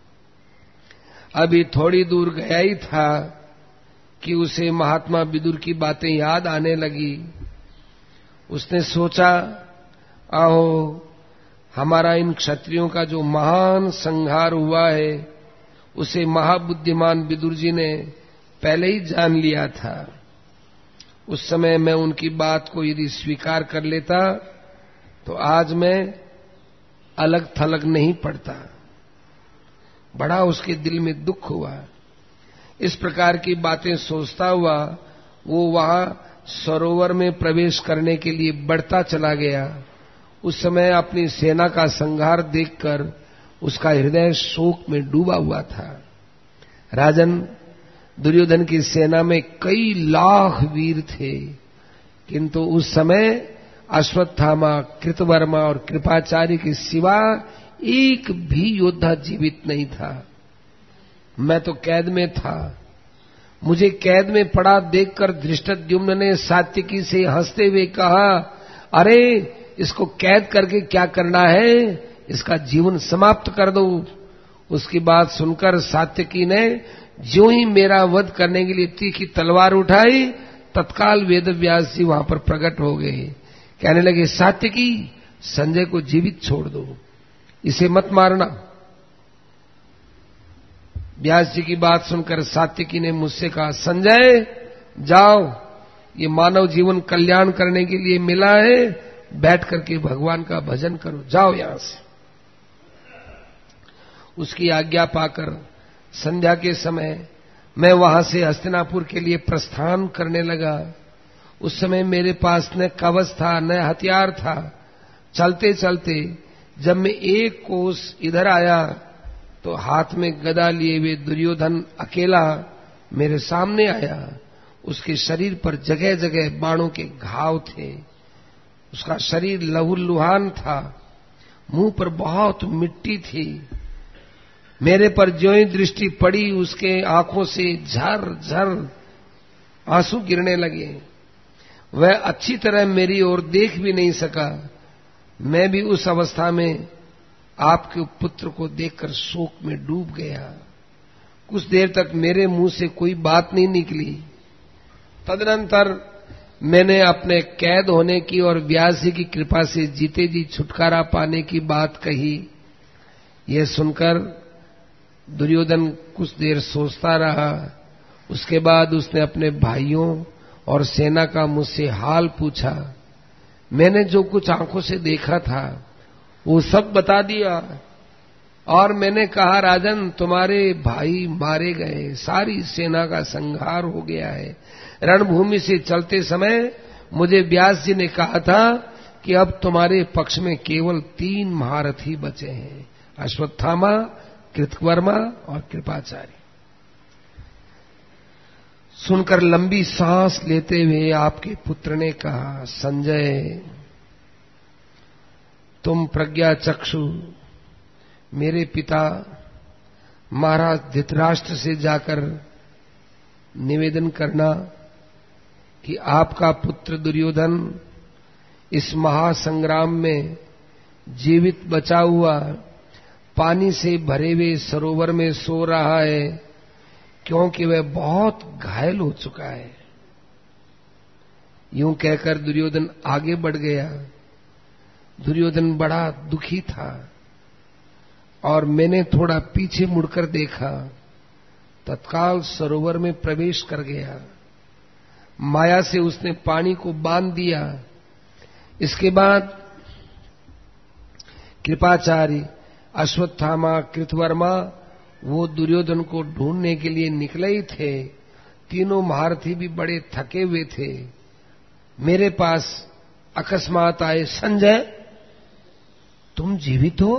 S1: अभी थोड़ी दूर गया ही था कि उसे महात्मा विदुर की बातें याद आने लगी। उसने सोचा, आओ, हमारा इन क्षत्रियों का जो महान संहार हुआ है, उसे महाबुद्धिमान विदुर जी ने पहले ही जान लिया था। उस समय मैं उनकी बात को यदि स्वीकार कर लेता तो आज मैं अलग थलग नहीं पड़ता। बड़ा उसके दिल में दुख हुआ। इस प्रकार की बातें सोचता हुआ वो वहां सरोवर में प्रवेश करने के लिए बढ़ता चला गया। उस समय अपनी सेना का संहार देखकर उसका हृदय शोक में डूबा हुआ था। राजन, दुर्योधन की सेना में कई लाख वीर थे, किंतु उस समय अश्वत्थामा, कृतवर्मा और कृपाचार्य के सिवा एक भी योद्धा जीवित नहीं था। मैं तो कैद में था। मुझे कैद में पड़ा देखकर धृष्टद्युम्न ने सात्यकी से हंसते हुए कहा, अरे, इसको कैद करके क्या करना है, इसका जीवन समाप्त कर दो। उसकी बात सुनकर सात्यकी ने ज्यों ही मेरा वध करने के लिए तीखी तलवार उठाई, तत्काल वेदव्यास जी वहां पर प्रकट हो गए। कहने लगे, सात्यकी, संजय को जीवित छोड़ दो, इसे मत मारना। व्यास जी की बात सुनकर सात्यकी ने मुझसे कहा, संजय, जाओ, ये मानव जीवन कल्याण करने के लिए मिला है, बैठ करके भगवान का भजन करो, जाओ यहां से। उसकी आज्ञा पाकर संध्या के समय मैं वहां से हस्तिनापुर के लिए प्रस्थान करने लगा। उस समय मेरे पास न कवच था न हथियार था। चलते चलते जब मैं एक कोस इधर आया तो हाथ में गदा लिए हुए दुर्योधन अकेला मेरे सामने आया। उसके शरीर पर जगह जगह बाणों के घाव थे। उसका शरीर लहूलुहान था, मुंह पर बहुत मिट्टी थी। मेरे पर ज्यों ही दृष्टि पड़ी, उसके आंखों से झर झर आंसू गिरने लगे। वह अच्छी तरह मेरी ओर देख भी नहीं सका। मैं भी उस अवस्था में आपके पुत्र को देखकर शोक में डूब गया। कुछ देर तक मेरे मुंह से कोई बात नहीं निकली। तदनंतर मैंने अपने कैद होने की और व्यास जी की कृपा से जीते जी छुटकारा पाने की बात कही। यह सुनकर दुर्योधन कुछ देर सोचता रहा। उसके बाद उसने अपने भाइयों और सेना का मुझसे हाल पूछा। मैंने जो कुछ आंखों से देखा था वो सब बता दिया। और मैंने कहा, राजन तुम्हारे भाई मारे गए, सारी सेना का संहार हो गया है। रणभूमि से चलते समय मुझे व्यास जी ने कहा था कि अब तुम्हारे पक्ष में केवल 3 महारथी बचे हैं, अश्वत्थामा, कृतवर्मा और कृपाचार्य। सुनकर लंबी सांस लेते हुए आपके पुत्र ने कहा, संजय तुम प्रज्ञा चक्षु, मेरे पिता महाराज धृतराष्ट्र से जाकर निवेदन करना कि आपका पुत्र दुर्योधन इस महासंग्राम में जीवित बचा हुआ पानी से भरे हुए सरोवर में सो रहा है, क्योंकि वह बहुत घायल हो चुका है। यूं कहकर दुर्योधन आगे बढ़ गया। दुर्योधन बड़ा दुखी था और मैंने थोड़ा पीछे मुड़कर देखा, तत्काल सरोवर में प्रवेश कर गया। माया से उसने पानी को बांध दिया। इसके बाद कृपाचार्य, अश्वत्थामा, कृतवर्मा वो दुर्योधन को ढूंढने के लिए निकले ही थे। तीनों महारथी भी बड़े थके हुए थे। मेरे पास अकस्मात आए, संजय तुम जीवित हो?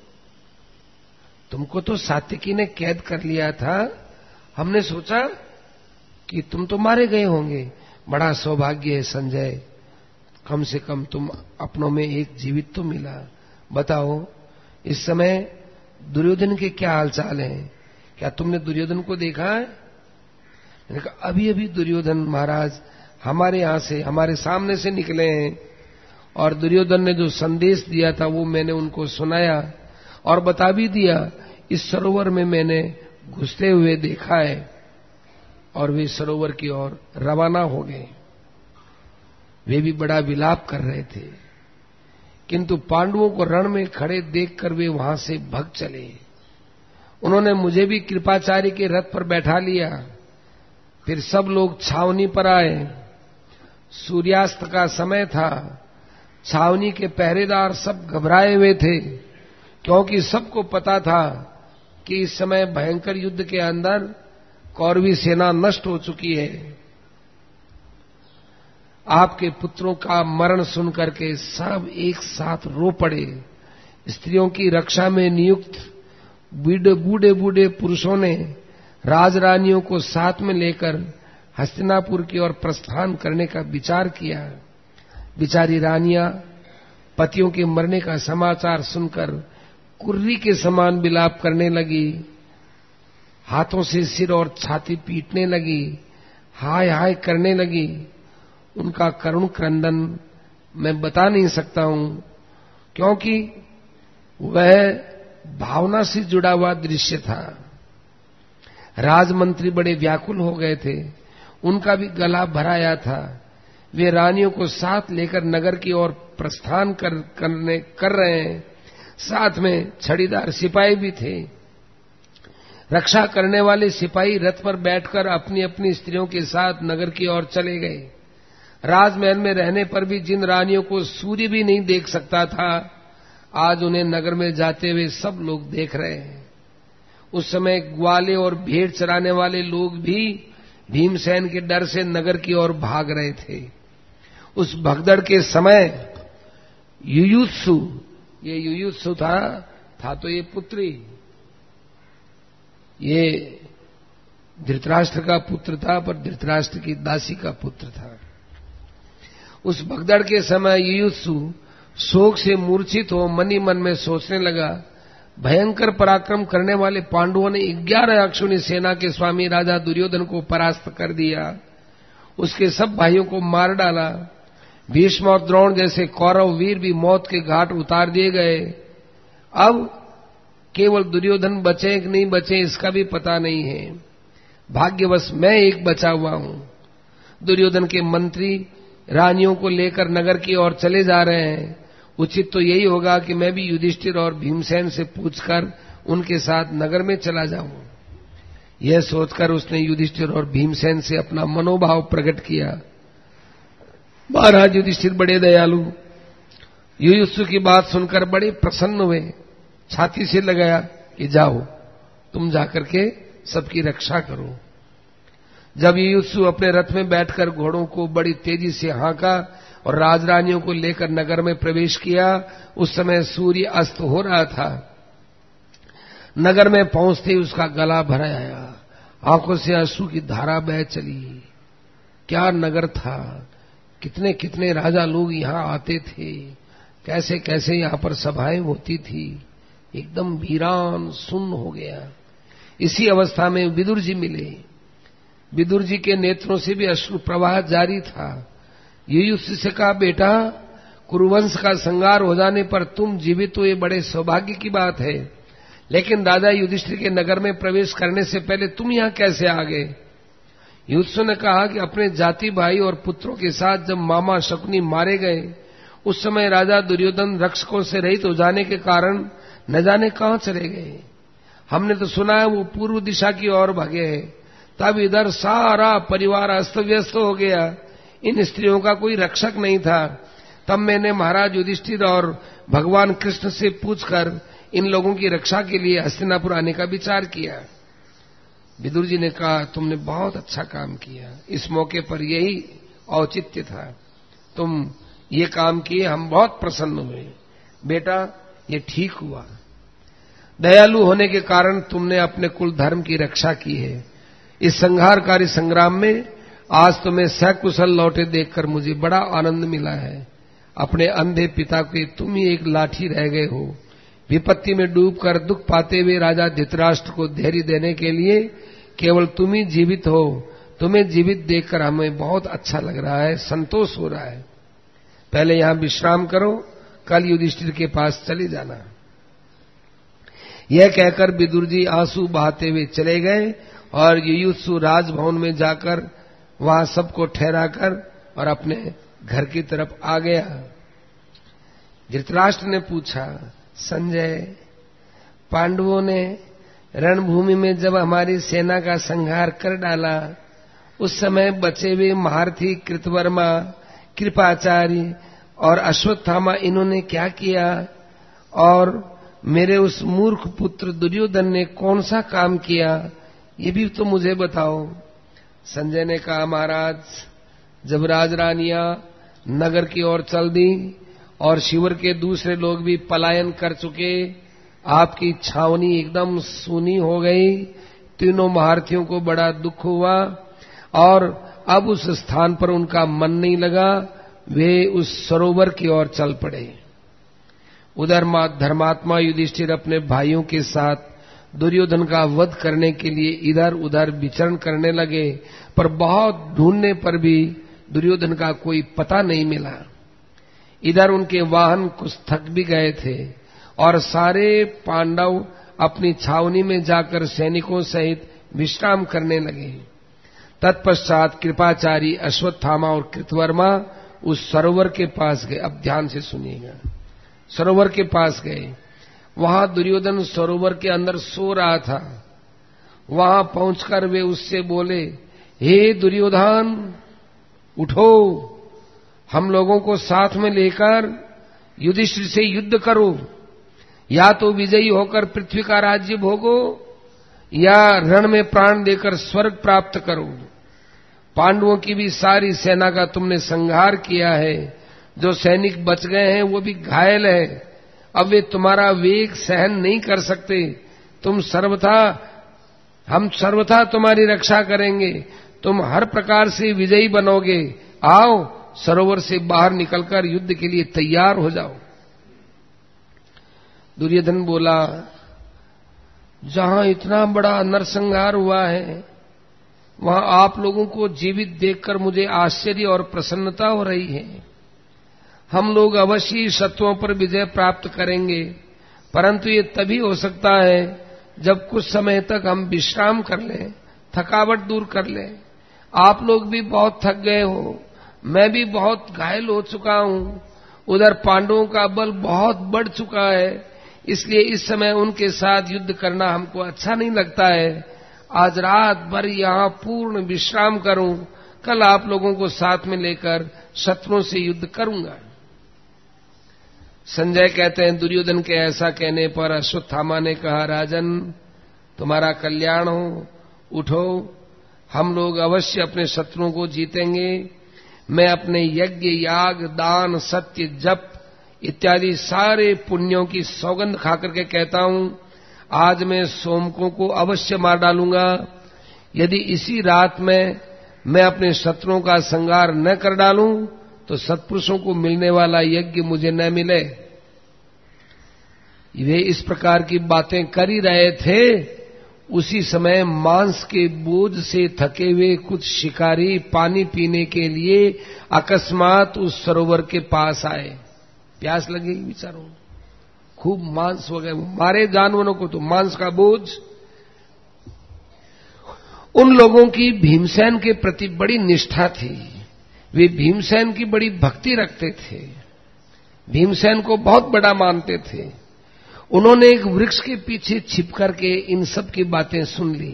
S1: तुमको तो सात्विकी ने कैद कर लिया था, हमने सोचा कि तुम तो मारे गए होंगे। बड़ा सौभाग्य है संजय, कम से कम तुम अपनों में एक जीवित तो मिला। बताओ इस समय दुर्योधन के क्या हालचाल हैं? क्या तुमने दुर्योधन को देखा है? मैंने कहा, अभी अभी दुर्योधन महाराज हमारे यहां से, हमारे सामने से निकले हैं, और दुर्योधन ने जो संदेश दिया था वो मैंने उनको सुनाया और बता भी दिया। इस सरोवर में मैंने घुसते हुए देखा है, और वे सरोवर की ओर रवाना हो गए। वे भी बड़ा विलाप कर रहे थे, किंतु पांडवों को रण में खड़े देखकर वे वहां से भाग चले। उन्होंने मुझे भी कृपाचार्य के रथ पर बैठा लिया। फिर सब लोग छावनी पर आए। सूर्यास्त का समय था। छावनी के पहरेदार सब घबराए हुए थे, क्योंकि सबको पता था कि इस समय भयंकर युद्ध के अंदर कौरवी सेना नष्ट हो चुकी है। आपके पुत्रों का मरण सुनकर के सब एक साथ रो पड़े। स्त्रियों की रक्षा में नियुक्त बूढ़े बूढ़े पुरुषों ने राजरानियों को साथ में लेकर हस्तिनापुर की ओर प्रस्थान करने का विचार किया। बिचारी रानियां पतियों के मरने का समाचार सुनकर कुर्री के समान विलाप करने लगी, हाथों से सिर और छाती पीटने लगी, हाय हाय करने लगी। उनका करुण क्रंदन मैं बता नहीं सकता हूं, क्योंकि वह भावना से जुड़ा हुआ दृश्य था। राजमंत्री बड़े व्याकुल हो गए थे, उनका भी गला भराया था। वे रानियों को साथ लेकर नगर की ओर प्रस्थान कर रहे हैं। साथ में छड़ीदार सिपाही भी थे। रक्षा करने वाले सिपाही रथ पर बैठकर अपनी अपनी स्त्रियों के साथ नगर की ओर चले गए। राजमहल में रहने पर भी जिन रानियों को सूर्य भी नहीं देख सकता था, आज उन्हें नगर में जाते हुए सब लोग देख रहे हैं। उस समय ग्वाले और भेड़ चराने वाले लोग भी भीमसेन के डर से नगर की ओर भाग रहे थे। उस भगदड़ के समय युयुत्सु, ये युयुत्सु था तो ये पुत्री, ये धृतराष्ट्र का पुत्र था, पर धृतराष्ट्र की दासी का पुत्र था। उस भगदड़ के समय युयुत्सु शोक से मूर्छित हो मन ही मन में सोचने लगा, भयंकर पराक्रम करने वाले पांडवों ने 11 अक्षौणी सेना के स्वामी राजा दुर्योधन को परास्त कर दिया, उसके सब भाइयों को मार डाला। भीष्म और द्रोण जैसे कौरव वीर भी मौत के घाट उतार दिए गए। अब केवल दुर्योधन बचे कि नहीं बचे इसका भी पता नहीं है। भाग्यवश मैं एक बचा हुआ हूं। दुर्योधन के मंत्री रानियों को लेकर नगर की ओर चले जा रहे हैं। उचित तो यही होगा कि मैं भी युधिष्ठिर और भीमसेन से पूछकर उनके साथ नगर में चला जाऊं। यह सोचकर उसने युधिष्ठिर और भीमसेन से अपना मनोभाव प्रकट किया। महाराज युधिष्ठिर बड़े दयालु, युयुत्सु की बात सुनकर बड़े प्रसन्न हुए। छाती से लगाया कि जाओ तुम जाकर के सबकी रक्षा करो। जब युयुत्सु अपने रथ में बैठकर घोड़ों को बड़ी तेजी से हाँका और राजरानियों को लेकर नगर में प्रवेश किया, उस समय सूर्य अस्त हो रहा था। नगर में पहुंचते ही उसका गला भर आया, आंखों से आंसू की धारा बह चली। क्या नगर था, कितने कितने राजा लोग यहां आते थे, कैसे कैसे यहां पर सभाएं होती थी, एकदम वीरान सुन्न हो गया। इसी अवस्था में विदुर जी मिले। विदुर जी के नेत्रों से भी अश्रु प्रवाह जारी था। युयुत्सु से कहा, बेटा कुरुवंश का संहार हो जाने पर तुम जीवित हो, ये बड़े सौभाग्य की बात है, लेकिन राजा युधिष्ठिर के नगर में प्रवेश करने से पहले तुम यहां कैसे आ गए? युयुत्सु ने कहा कि अपने जाति भाई और पुत्रों के साथ जब मामा शकुनी मारे गए, उस समय राजा दुर्योधन रक्षकों से रहित हो जाने के कारण न जाने कहां चले गए। हमने तो सुना है वो पूर्व दिशा की ओर भागे हैं। तब इधर सारा परिवार अस्त व्यस्त हो गया, इन स्त्रियों का कोई रक्षक नहीं था। तब मैंने महाराज युधिष्ठिर और भगवान कृष्ण से पूछकर इन लोगों की रक्षा के लिए हस्तिनापुर आने का विचार किया। विदुर जी ने कहा, तुमने बहुत अच्छा काम किया, इस मौके पर यही औचित्य था, तुम ये काम किए, हम बहुत प्रसन्न हुए। बेटा ये ठीक हुआ, दयालु होने के कारण तुमने अपने कुल धर्म की रक्षा की है। इस संहारकारी संग्राम में आज तुम्हें सकुशल लौटे देखकर मुझे बड़ा आनंद मिला है। अपने अंधे पिता के तुम ही एक लाठी रह गए हो। विपत्ति में डूबकर दुख पाते हुए राजा धृतराष्ट्र को धैर्य देने के लिए केवल तुम ही जीवित हो। तुम्हें जीवित देखकर हमें बहुत अच्छा लग रहा है, संतोष हो रहा है। पहले यहां विश्राम करो, कल युधिष्ठिर के पास चले जाना। यह कहकर विदुर जी आंसू बहाते हुए चले गए और युयुत्सु राजभवन में जाकर वहां सबको ठहराकर और अपने घर की तरफ आ गया। धृतराष्ट्र ने पूछा, संजय, पांडवों ने रणभूमि में जब हमारी सेना का संहार कर डाला, उस समय बचे हुए महारथी कृतवर्मा, कृपाचार्य और अश्वत्थामा इन्होंने क्या किया, और मेरे उस मूर्ख पुत्र दुर्योधन ने कौन सा काम किया, ये भी तो मुझे बताओ। संजय ने कहा, महाराज, जब राजरानियां नगर की ओर चल दी और शिवर के दूसरे लोग भी पलायन कर चुके, आपकी छावनी एकदम सूनी हो गई। तीनों महारथियों को बड़ा दुख हुआ और अब उस स्थान पर उनका मन नहीं लगा, वे उस सरोवर की ओर चल पड़े। उधर धर्मात्मा युधिष्ठिर अपने भाइयों के साथ दुर्योधन का वध करने के लिए इधर उधर विचरण करने लगे, पर बहुत ढूंढने पर भी दुर्योधन का कोई पता नहीं मिला। इधर उनके वाहन कुछ थक भी गए थे और सारे पांडव अपनी छावनी में जाकर सैनिकों सहित विश्राम करने लगे। तत्पश्चात कृपाचारी, अश्वत्थामा और कृतवर्मा उस सरोवर के पास गए। अब ध्यान से सुनिएगा। सरोवर के पास गए, वहां दुर्योधन सरोवर के अंदर सो रहा था। वहां पहुंचकर वे उससे बोले, हे दुर्योधन, उठो, हम लोगों को साथ में लेकर युधिष्ठिर से युद्ध करो। या तो विजयी होकर पृथ्वी का राज्य भोगो या रण में प्राण देकर स्वर्ग प्राप्त करो। पांडवों की भी सारी सेना का तुमने संहार किया है, जो सैनिक बच गए हैं वो भी घायल है। अब वे तुम्हारा वेग सहन नहीं कर सकते। हम सर्वथा तुम्हारी रक्षा करेंगे, तुम हर प्रकार से विजयी बनोगे। आओ, सरोवर से बाहर निकलकर युद्ध के लिए तैयार हो जाओ। दुर्योधन बोला, जहां इतना बड़ा नरसंहार हुआ है, वहां आप लोगों को जीवित देखकर मुझे आश्चर्य और प्रसन्नता हो रही है। हम लोग अवश्य शत्रुओं पर विजय प्राप्त करेंगे, परंतु ये तभी हो सकता है जब कुछ समय तक हम विश्राम कर लें, थकावट दूर कर लें। आप लोग भी बहुत थक गए हो, मैं भी बहुत घायल हो चुका हूं। उधर पांडवों का बल बहुत बढ़ चुका है, इसलिए इस समय उनके साथ युद्ध करना हमको अच्छा नहीं लगता है। आज रात भर यहां पूर्ण विश्राम करूं, कल आप लोगों को साथ में लेकर शत्रुओं से युद्ध करूंगा। संजय कहते हैं, दुर्योधन के ऐसा कहने पर अश्वत्थामा ने कहा, राजन तुम्हारा कल्याण हो, उठो, हम लोग अवश्य अपने शत्रुओं को जीतेंगे। मैं अपने यज्ञ, याग, दान, सत्य, जप इत्यादि सारे पुण्यों की सौगंध खाकर के कहता हूं, आज मैं सोमकों को अवश्य मार डालूंगा। यदि इसी रात में मैं अपने शत्रुओं का संहार न कर डालूं तो सत्पुरुषों को मिलने वाला यज्ञ मुझे न मिले। वे इस प्रकार की बातें कर ही रहे थे, उसी समय मांस के बोझ से थके हुए कुछ शिकारी पानी पीने के लिए अकस्मात उस सरोवर के पास आए। प्यास लगेगी बेचारों, खूब मांस वगैरह, मारे जानवरों को तो मांस का बोझ। उन लोगों की भीमसेन के प्रति बड़ी निष्ठा थी, वे भीमसेन की बड़ी भक्ति रखते थे, भीमसेन को बहुत बड़ा मानते थे। उन्होंने एक वृक्ष के पीछे छिप करके इन सब की बातें सुन ली,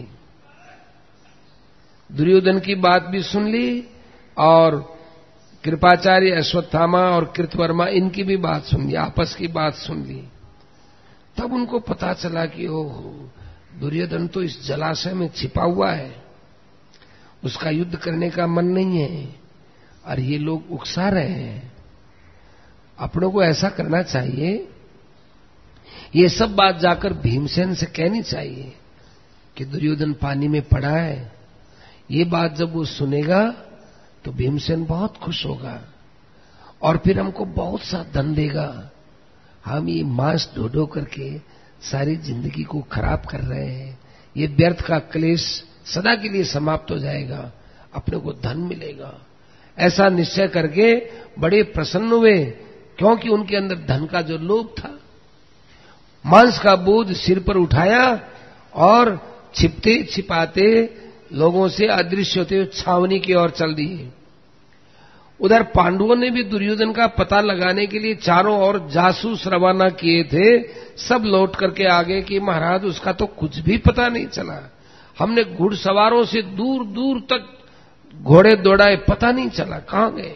S1: दुर्योधन की बात भी सुन ली और कृपाचार्य, अश्वत्थामा और कृतवर्मा इनकी भी बात सुन ली, आपस की बात सुन ली। तब उनको पता चला कि ओहो, दुर्योधन तो इस जलाशय में छिपा हुआ है, उसका युद्ध करने का मन नहीं है और ये लोग उकसा रहे हैं। अपनों को ऐसा करना चाहिए, ये सब बात जाकर भीमसेन से कहनी चाहिए कि दुर्योधन पानी में पड़ा है। ये बात जब वो सुनेगा तो भीमसेन बहुत खुश होगा और फिर हमको बहुत सा धन देगा। हम ये मांस ढो करके सारी जिंदगी को खराब कर रहे हैं, ये व्यर्थ का क्लेश सदा के लिए समाप्त हो जाएगा, अपने को धन मिलेगा। ऐसा निश्चय करके बड़े प्रसन्न हुए, क्योंकि उनके अंदर धन का जो लोभ था। मांस का बोझ सिर पर उठाया और छिपते छिपाते लोगों से अदृश्य होते हुए छावनी की ओर चल दिए। उधर पांडवों ने भी दुर्योधन का पता लगाने के लिए चारों ओर जासूस रवाना किए थे। सब लौट करके आ गए कि महाराज उसका तो कुछ भी पता नहीं चला, हमने घुड़सवारों से दूर दूर तक घोड़े दौड़ाए, पता नहीं चला कहां गए।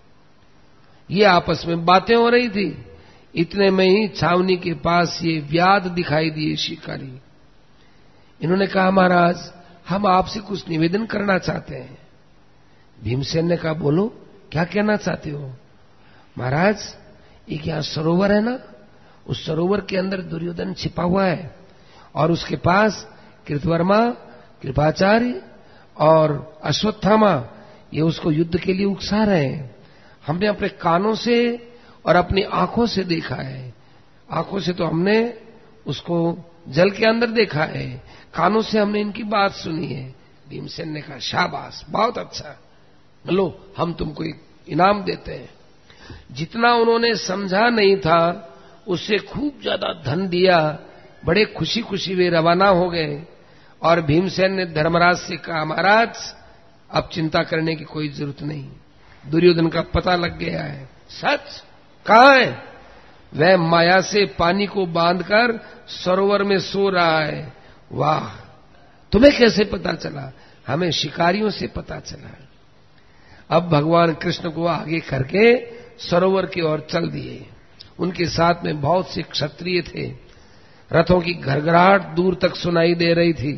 S1: ये आपस में बातें हो रही थी, इतने में ही छावनी के पास ये व्याध दिखाई दिए शिकारी। इन्होंने कहा, महाराज हम आपसे कुछ निवेदन करना चाहते हैं। भीमसेन ने कहा, बोलो क्या कहना चाहते हो। महाराज एक यहां सरोवर है ना, उस सरोवर के अंदर दुर्योधन छिपा हुआ है और उसके पास कृतवर्मा, कृपाचार्य और अश्वत्थामा ये उसको युद्ध के लिए उकसा रहे हैं। हमने अपने कानों से और अपनी आंखों से देखा है। आंखों से तो हमने उसको जल के अंदर देखा है, कानों से हमने इनकी बात सुनी है। भीमसेन ने कहा, शाबाश, बहुत अच्छा, लो हम तुमको एक इनाम देते हैं। जितना उन्होंने समझा नहीं था उससे खूब ज्यादा धन दिया। बड़े खुशी खुशी वे रवाना हो गए और भीमसेन ने धर्मराज से कहा, महाराज अब चिंता करने की कोई जरूरत नहीं, दुर्योधन का पता लग गया है। सच? कहां है? वह माया से पानी को बांधकर सरोवर में सो रहा है। वाह, तुम्हें कैसे पता चला? हमें शिकारियों से पता चला। अब भगवान कृष्ण को आगे करके सरोवर की ओर चल दिए। उनके साथ में बहुत से क्षत्रिय थे। रथों की घरघराहट दूर तक सुनाई दे रही थी।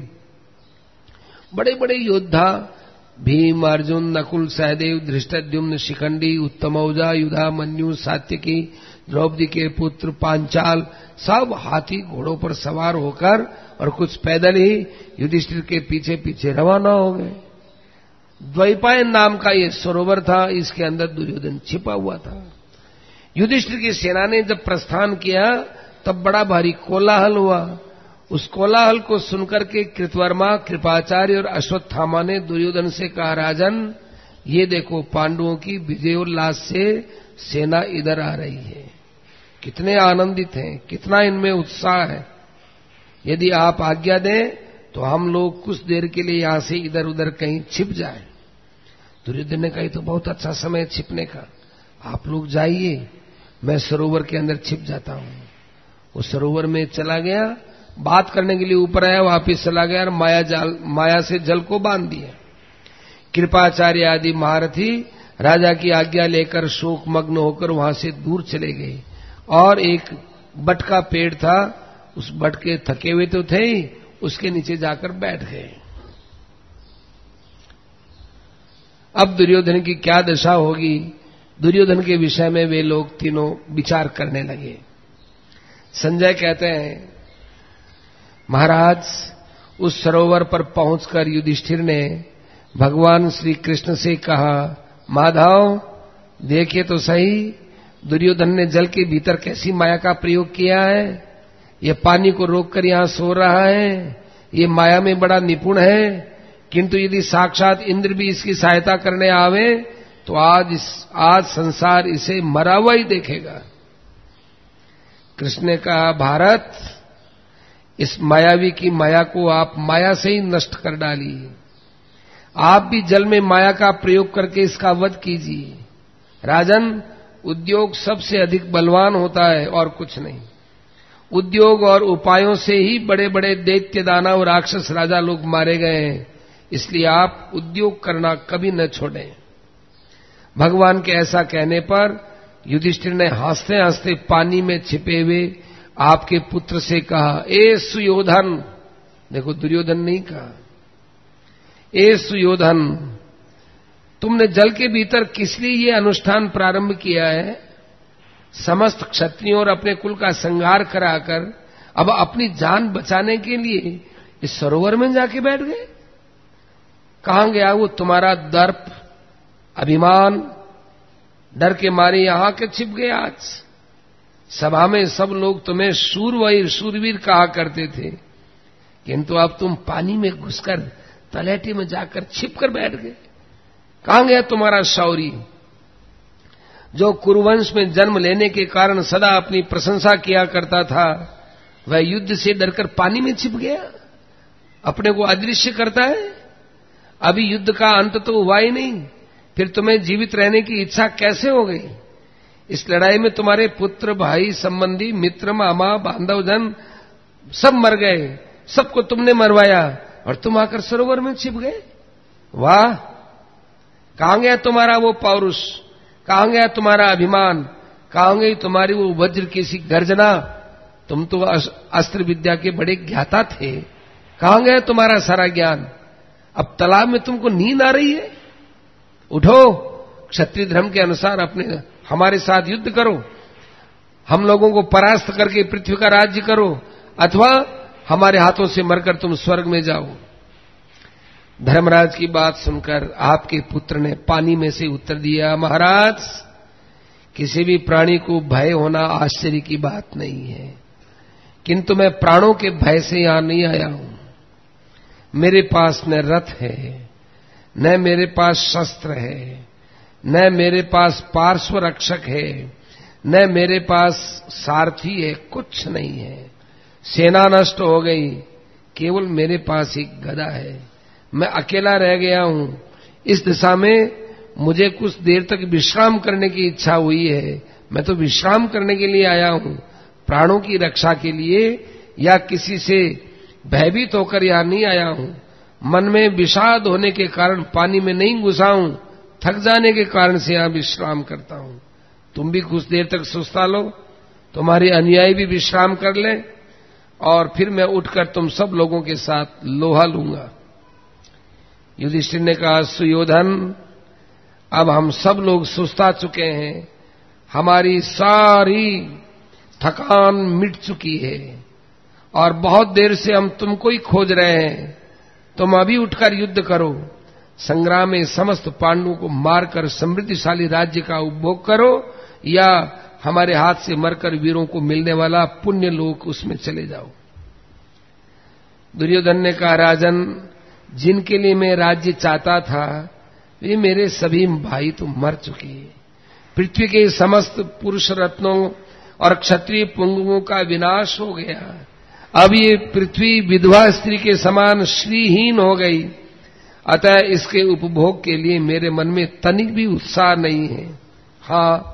S1: बड़े बड़े योद्धा भीम, अर्जुन, नकुल, सहदेव, धृष्टद्युम्न, शिखंडी, उत्तमौजा, युधामन्यु, सात्यकी, द्रौपदी के पुत्र पांचाल सब हाथी घोड़ों पर सवार होकर और कुछ पैदल ही युधिष्ठिर के पीछे पीछे रवाना हो गए। द्वैपायन नाम का ये सरोवर था, इसके अंदर दुर्योधन छिपा हुआ था। युधिष्ठिर की सेना ने जब प्रस्थान किया तब बड़ा भारी कोलाहल हुआ। उस कोलाहल को सुनकर के कृतवर्मा, कृपाचार्य और अश्वत्थामा ने दुर्योधन से कहा, राजन ये देखो पांडवों की विजयोल्लास से सेना इधर आ रही है, कितने आनंदित हैं, कितना इनमें उत्साह है। यदि आप आज्ञा दें तो हम लोग कुछ देर के लिए यहां से इधर उधर कहीं छिप जाएं। दुर्योधन ने कहा, तो बहुत अच्छा समय छिपने का, आप लोग जाइए, मैं सरोवर के अंदर छिप जाता हूं। वो सरोवर में चला गया, बात करने के लिए ऊपर आया, वापिस चला गया और माया से जल को बांध दिया। कृपाचार्य आदि महारथी राजा की आज्ञा लेकर शोक मग्न होकर वहां से दूर चले गए और एक बट का पेड़ था, उस बट के थके हुए तो थे ही, उसके नीचे जाकर बैठ गए। अब दुर्योधन की क्या दशा होगी, दुर्योधन के विषय में वे लोग तीनों विचार करने लगे। संजय कहते हैं, महाराज, उस सरोवर पर पहुंचकर युधिष्ठिर ने भगवान श्री कृष्ण से कहा, माधव देखिए तो सही, दुर्योधन ने जल के भीतर कैसी माया का प्रयोग किया है। ये पानी को रोककर यहां सो रहा है, ये माया में बड़ा निपुण है, किंतु यदि साक्षात इंद्र भी इसकी सहायता करने आवे तो आज संसार इसे मरा हुआ ही देखेगा। कृष्ण ने कहा, भारत, इस मायावी की माया को आप माया से ही नष्ट कर डालिए। आप भी जल में माया का प्रयोग करके इसका वध कीजिए। राजन, उद्योग सबसे अधिक बलवान होता है और कुछ नहीं। उद्योग और उपायों से ही बड़े बड़े दैत्य, दानव, राक्षस, राजा लोग मारे गए हैं, इसलिए आप उद्योग करना कभी न छोड़ें। भगवान के ऐसा कहने पर युधिष्ठिर ने हंसते हंसते पानी में छिपे हुए आपके पुत्र से कहा, ए सुयोधन, देखो दुर्योधन नहीं कहा, ए सुयोधन, तुमने जल के भीतर किस लिए ये अनुष्ठान प्रारंभ किया है? समस्त क्षत्रियों और अपने कुल का संहार कराकर अब अपनी जान बचाने के लिए इस सरोवर में जाके बैठ गए। कहां गया वो तुम्हारा दर्प, अभिमान? डर के मारे यहां के छिप गए। आज सभा में सब लोग तुम्हें शूरवीर कहा करते थे, किंतु अब तुम पानी में घुसकर तलहटी में जाकर छिपकर बैठ गए। कहां गया तुम्हारा शौर्य? जो कुरुवंश में जन्म लेने के कारण सदा अपनी प्रशंसा किया करता था, वह युद्ध से डरकर पानी में छिप गया, अपने को अदृश्य करता है। अभी युद्ध का अंत तो हुआ ही नहीं, फिर तुम्हें जीवित रहने की इच्छा कैसे हो गई? इस लड़ाई में तुम्हारे पुत्र, भाई, संबंधी, मित्र, मामा, बांधवजन सब मर गए, सबको तुमने मरवाया और तुम आकर सरोवर में छिप गए। वाह! कहां गया तुम्हारा वो पौरुष? कहां गया तुम्हारा अभिमान? कहां गई तुम्हारी वो वज्र की सी गर्जना? तुम तो अस्त्र विद्या के बड़े ज्ञाता थे। कहां गया तुम्हारा सारा ज्ञान? अब तालाब में तुमको नींद आ रही है? उठो, क्षत्रिय धर्म के अनुसार हमारे साथ युद्ध करो, हम लोगों को परास्त करके पृथ्वी का राज्य करो, अथवा हमारे हाथों से मरकर तुम स्वर्ग में जाओ। धर्मराज की बात सुनकर आपके पुत्र ने पानी में से उत्तर दिया, महाराज, किसी भी प्राणी को भय होना आश्चर्य की बात नहीं है, किंतु मैं प्राणों के भय से यहां नहीं आया हूं। मेरे पास न रथ है, न मेरे पास शस्त्र है, न मेरे पास पार्श्व रक्षक है, न मेरे पास सारथी है, कुछ नहीं है। सेना नष्ट हो गई, केवल मेरे पास एक गदा है। मैं अकेला रह गया हूं। इस दिशा में मुझे कुछ देर तक विश्राम करने की इच्छा हुई है। मैं तो विश्राम करने के लिए आया हूं, प्राणों की रक्षा के लिए या किसी से भयभीत होकर यहां नहीं आया हूं। मन में विषाद होने के कारण पानी में नहीं घुसा हूं, थक जाने के कारण से यहां विश्राम करता हूं। तुम भी कुछ देर तक सुस्ता लो, तुम्हारे अनुयायी भी विश्राम कर ले, और फिर मैं उठकर तुम सब लोगों के साथ लोहा लूंगा। युधिष्ठिर ने कहा, सुयोधन, अब हम सब लोग सुस्ता चुके हैं, हमारी सारी थकान मिट चुकी है और बहुत देर से हम तुमको ही खोज रहे हैं। तुम अभी उठकर युद्ध करो, संग्राम में समस्त पांडवों को मारकर समृद्धिशाली राज्य का उपभोग करो, या हमारे हाथ से मरकर वीरों को मिलने वाला पुण्य लोक उसमें चले जाओ। दुर्योधन ने कहा, राजन, जिनके लिए मैं राज्य चाहता था वे मेरे सभी भाई तो मर चुके हैं। पृथ्वी के समस्त पुरुष रत्नों और क्षत्रिय पुंगवों का विनाश हो गया। अब ये पृथ्वी विधवा स्त्री के समान श्रीहीन हो गई, अतः इसके उपभोग के लिए मेरे मन में तनिक भी उत्साह नहीं है। हाँ,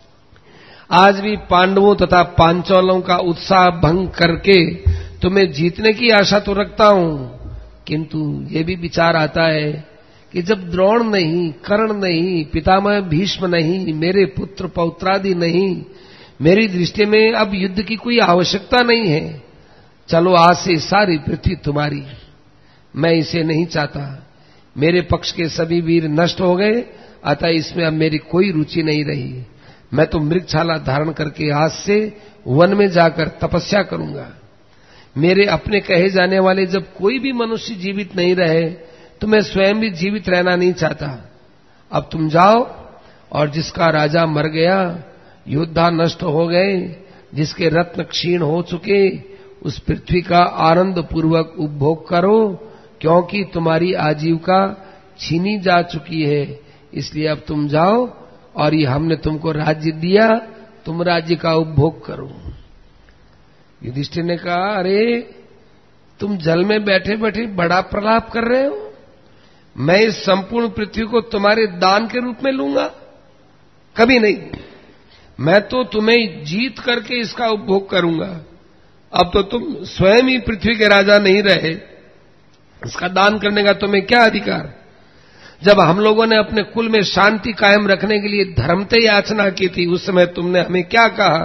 S1: आज भी पांडवों तथा पांचोलों का उत्साह भंग करके तुम्हें जीतने की आशा तो रखता हूं, किंतु ये भी विचार आता है कि जब द्रोण नहीं, कर्ण नहीं, पितामह भीष्म नहीं, मेरे पुत्र पौत्रादि नहीं, मेरी दृष्टि में अब युद्ध की कोई आवश्यकता नहीं है। चलो आज से सारी पृथ्वी तुम्हारी। मैं इसे नहीं चाहता। मेरे पक्ष के सभी वीर नष्ट हो गए, अतः इसमें अब मेरी कोई रुचि नहीं रही। मैं तो मृगछाला धारण करके आज से वन में जाकर तपस्या करूंगा। मेरे अपने कहे जाने वाले जब कोई भी मनुष्य जीवित नहीं रहे तो मैं स्वयं भी जीवित रहना नहीं चाहता। अब तुम जाओ, और जिसका राजा मर गया, योद्धा नष्ट हो गए, जिसके रत्न क्षीण हो चुके, उस पृथ्वी का आनंद पूर्वक उपभोग करो, क्योंकि तुम्हारी आजीविका छीनी जा चुकी है। इसलिए अब तुम जाओ, और ये हमने तुमको राज्य दिया, तुम राज्य का उपभोग करो। युधिष्ठिर ने कहा, अरे तुम जल में बैठे बैठे बड़ा प्रलाप कर रहे हो। मैं इस संपूर्ण पृथ्वी को तुम्हारे दान के रूप में लूंगा? कभी नहीं। मैं तो तुम्हें जीत करके इसका उपभोग करूंगा। अब तो तुम स्वयं ही पृथ्वी के राजा नहीं रहे, इसका दान करने का तुम्हें क्या अधिकार? जब हम लोगों ने अपने कुल में शांति कायम रखने के लिए धर्मते याचना की थी, उस समय तुमने हमें क्या कहा?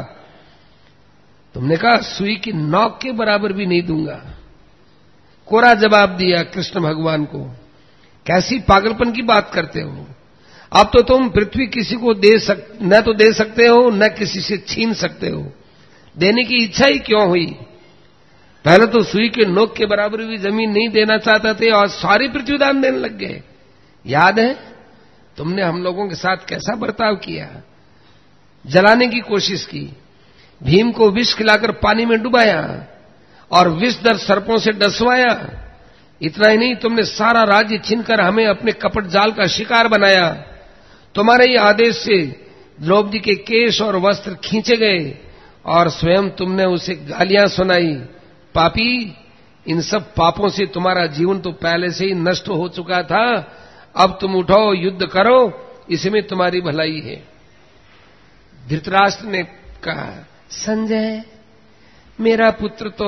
S1: तुमने कहा सुई की नोक के बराबर भी नहीं दूंगा। कोरा जवाब दिया कृष्ण भगवान को। कैसी पागलपन की बात करते हो? अब तो तुम पृथ्वी किसी को न तो दे सकते हो, न किसी से छीन सकते हो। देने की इच्छा ही क्यों हुई? पहले तो सुई के नोक के बराबर भी जमीन नहीं देना चाहते थे, और सारी पृथ्वी दान देने लग गए। याद है तुमने हम लोगों के साथ कैसा बर्ताव किया? जलाने की कोशिश की, भीम को विष खिलाकर पानी में डुबाया, और विषधर सर्पों से डसवाया। इतना ही नहीं, तुमने सारा राज्य छीनकर हमें अपने कपट जाल का शिकार बनाया। तुम्हारे ही आदेश से द्रौपदी के केश और वस्त्र खींचे गए, और स्वयं तुमने उसे गालियां सुनाई। पापी, इन सब पापों से तुम्हारा जीवन तो पहले से ही नष्ट हो चुका था। अब तुम उठो, युद्ध करो, इसमें तुम्हारी भलाई है। धृतराष्ट्र ने कहा, संजय, मेरा पुत्र तो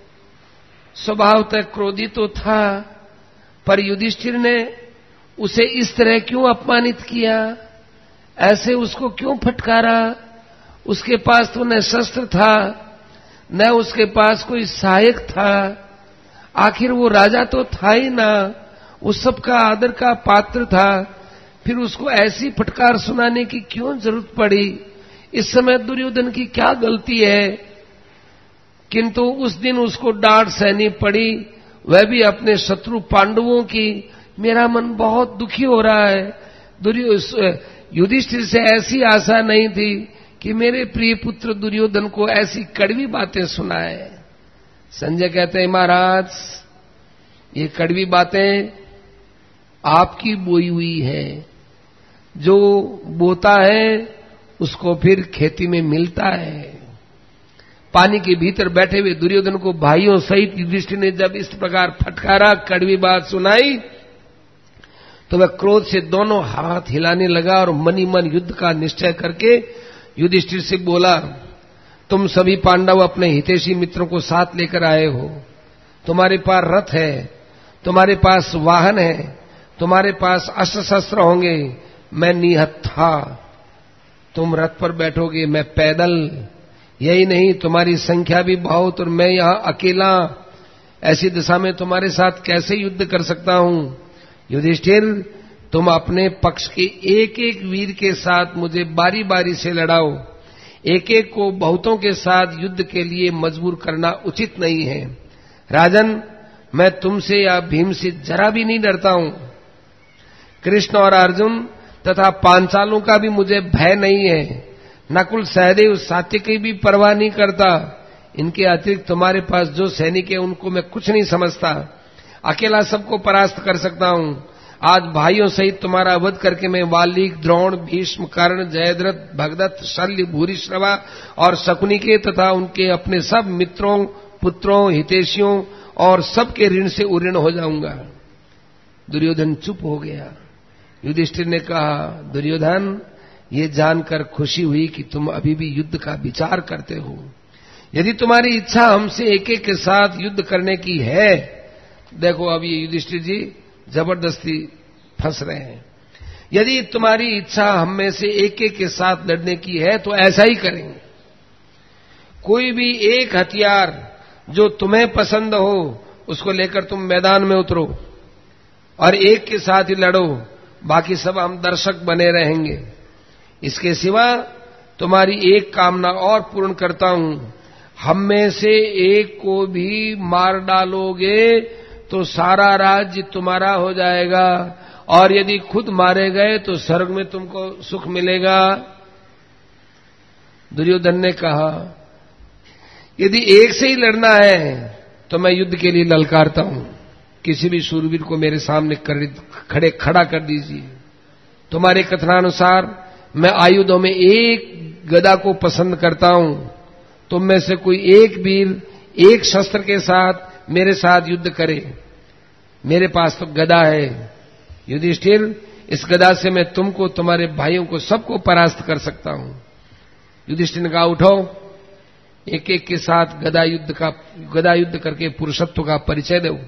S1: स्वभावतः क्रोधी तो था, पर युधिष्ठिर ने उसे इस तरह क्यों अपमानित किया? ऐसे उसको क्यों फटकारा? उसके पास तो न शस्त्र था, न उसके पास कोई सहायक था। आखिर वो राजा तो था ही ना, उस सब का आदर का पात्र था। फिर उसको ऐसी फटकार सुनाने की क्यों जरूरत पड़ी? इस समय दुर्योधन की क्या गलती है? किंतु उस दिन उसको डांट सहनी पड़ी, वह भी अपने शत्रु पांडवों की। मेरा मन बहुत दुखी हो रहा है। युधिष्ठिर से ऐसी आशा नहीं थी कि मेरे प्रिय पुत्र दुर्योधन को ऐसी कड़वी बातें सुनाए। संजय कहते हैं, महाराज, ये कड़वी बातें आपकी बोई हुई है। जो बोता है उसको फिर खेती में मिलता है। पानी के भीतर बैठे हुए दुर्योधन को भाइयों सहित युधिष्ठिर ने जब इस प्रकार फटकारा, कड़वी बात सुनाई, तो वह क्रोध से दोनों हाथ हिलाने लगा और मनी मन युद्ध का निश्चय करके युधिष्ठिर से बोला, तुम सभी पांडव अपने हितैषी मित्रों को साथ लेकर आए हो। तुम्हारे पास रथ है, तुम्हारे पास वाहन है, तुम्हारे पास अस्त्र शस्त्र होंगे। मैं निहत्था, तुम रथ पर बैठोगे, मैं पैदल। यही नहीं, तुम्हारी संख्या भी बहुत, और मैं यहां अकेला। ऐसी दिशा में तुम्हारे साथ कैसे युद्ध कर सकता हूं? युधिष्ठिर, तुम अपने पक्ष के एक एक वीर के साथ मुझे बारी बारी से लड़ाओ। एक एक को बहुतों के साथ युद्ध के लिए मजबूर करना उचित नहीं है। राजन, मैं तुमसे या भीम से जरा भी नहीं डरता हूं। कृष्ण और अर्जुन तथा पांचालों का भी मुझे भय नहीं है। नकुल, सहदेव, सात्यकी की भी परवाह नहीं करता। इनके अतिरिक्त तुम्हारे पास जो सैनिक है उनको मैं कुछ नहीं समझता। अकेला सबको परास्त कर सकता हूं। आज भाइयों सहित तुम्हारा वध करके मैं वाल्मीकि, द्रोण, भीष्म, कर्ण, जयद्रथ, भगदत्त, शल्य, भूरिश्रवा और शकुनी के तथा उनके अपने सब मित्रों, पुत्रों, हितैषियों और सबके ऋण से उऋण हो जाऊंगा। दुर्योधन चुप हो गया। युधिष्ठिर ने कहा, दुर्योधन, ये जानकर खुशी हुई कि तुम अभी भी युद्ध का विचार करते हो। यदि तुम्हारी इच्छा हमसे एक एक के साथ युद्ध करने की है, देखो अब ये युधिष्ठिर जी जबरदस्ती फंस रहे हैं। यदि तुम्हारी इच्छा हम में से एक एक के साथ लड़ने की है तो ऐसा ही करेंगे। कोई भी एक हथियार जो तुम्हें पसंद हो उसको लेकर तुम मैदान में उतरो और एक के साथ ही लड़ो, बाकी सब हम दर्शक बने रहेंगे। इसके सिवा तुम्हारी एक कामना और पूर्ण करता हूं, हम में से एक को भी मार डालोगे तो सारा राज्य तुम्हारा हो जाएगा, और यदि खुद मारे गए तो स्वर्ग में तुमको सुख मिलेगा। दुर्योधन ने कहा, यदि एक से ही लड़ना है तो मैं युद्ध के लिए ललकारता हूं, किसी भी शूरवीर को मेरे सामने खड़ा कर दीजिए। तुम्हारे कथनानुसार मैं आयुधों में एक गदा को पसंद करता हूं, तुम में से कोई एक वीर एक शस्त्र के साथ मेरे साथ युद्ध करे। मेरे पास तो गदा है युधिष्ठिर, इस गदा से मैं तुमको, तुम्हारे भाइयों को, सबको परास्त कर सकता हूं। युधिष्ठिर ने कहा, उठो, एक एक के साथ गदा युद्ध करके पुरुषत्व का परिचय दो।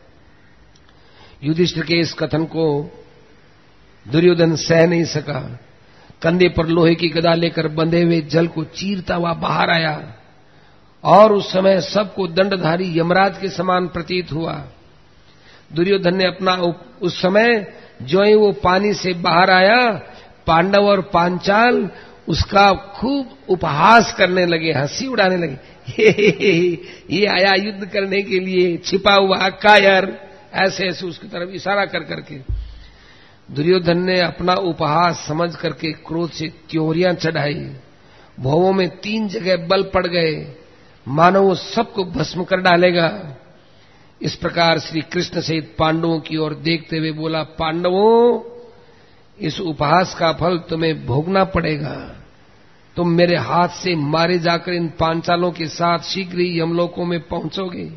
S1: युधिष्ठिर के इस कथन को दुर्योधन सह नहीं सका। कंधे पर लोहे की गदा लेकर बंधे हुए जल को चीरता हुआ बाहर आया, और उस समय सबको दंडधारी यमराज के समान प्रतीत हुआ। दुर्योधन ने अपना उस समय जो ही वो पानी से बाहर आया, पांडव और पांचाल उसका खूब उपहास करने लगे, हंसी उड़ाने लगे। ये आया युद्ध करने के लिए, छिपा हुआ कायर, ऐसे ऐसे उसकी तरफ इशारा कर करके। दुर्योधन ने अपना उपहास समझ करके क्रोध से त्योरियां चढ़ाई। भौवों में 3 जगह बल पड़ गए, मानो वो सबको भस्म कर डालेगा। इस प्रकार श्री कृष्ण सहित पांडवों की ओर देखते हुए बोला, पांडवों, इस उपहास का फल तुम्हें भोगना पड़ेगा। तुम मेरे हाथ से मारे जाकर इन पांचालों के साथ शीघ्र ही यमलोकों में पहुंचोगे।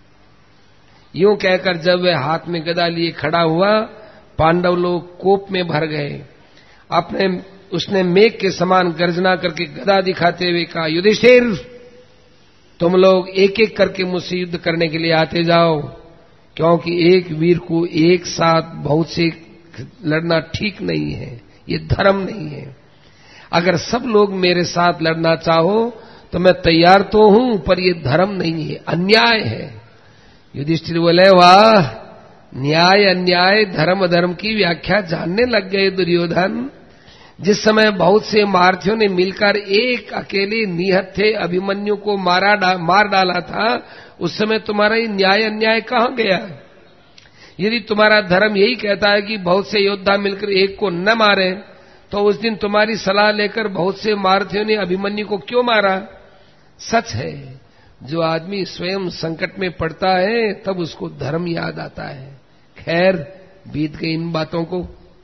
S1: यूं कहकर जब वह हाथ में गदा लिए खड़ा हुआ, पांडव लोग कोप में भर गए। उसने मेघ के समान गर्जना करके गदा दिखाते हुए कहा, युधिष्ठिर, तुम लोग एक एक करके मुझसे युद्ध करने के लिए आते जाओ, क्योंकि एक वीर को एक साथ बहुत से लड़ना ठीक नहीं है, ये धर्म नहीं है। अगर सब लोग मेरे साथ लड़ना चाहो तो मैं तैयार तो हूं, पर ये धर्म नहीं है, अन्याय है। युधिष्ठिर बोले, वाह, न्याय अन्याय धर्म अधर्म की व्याख्या जानने लग गए दुर्योधन। जिस समय बहुत से महारथियों ने मिलकर एक अकेले निहत्थे अभिमन्यु को मार डाला था, उस समय तुम्हारा ये न्याय अन्याय कहां गया? यदि तुम्हारा धर्म यही कहता है कि बहुत से योद्धा मिलकर एक को न मारे, तो उस दिन तुम्हारी सलाह लेकर बहुत से महारथियों ने अभिमन्यु को क्यों मारा? सच है, जो आदमी स्वयं संकट में पड़ता है तब उसको धर्म याद आता है। खैर, बीत गई इन बातों को।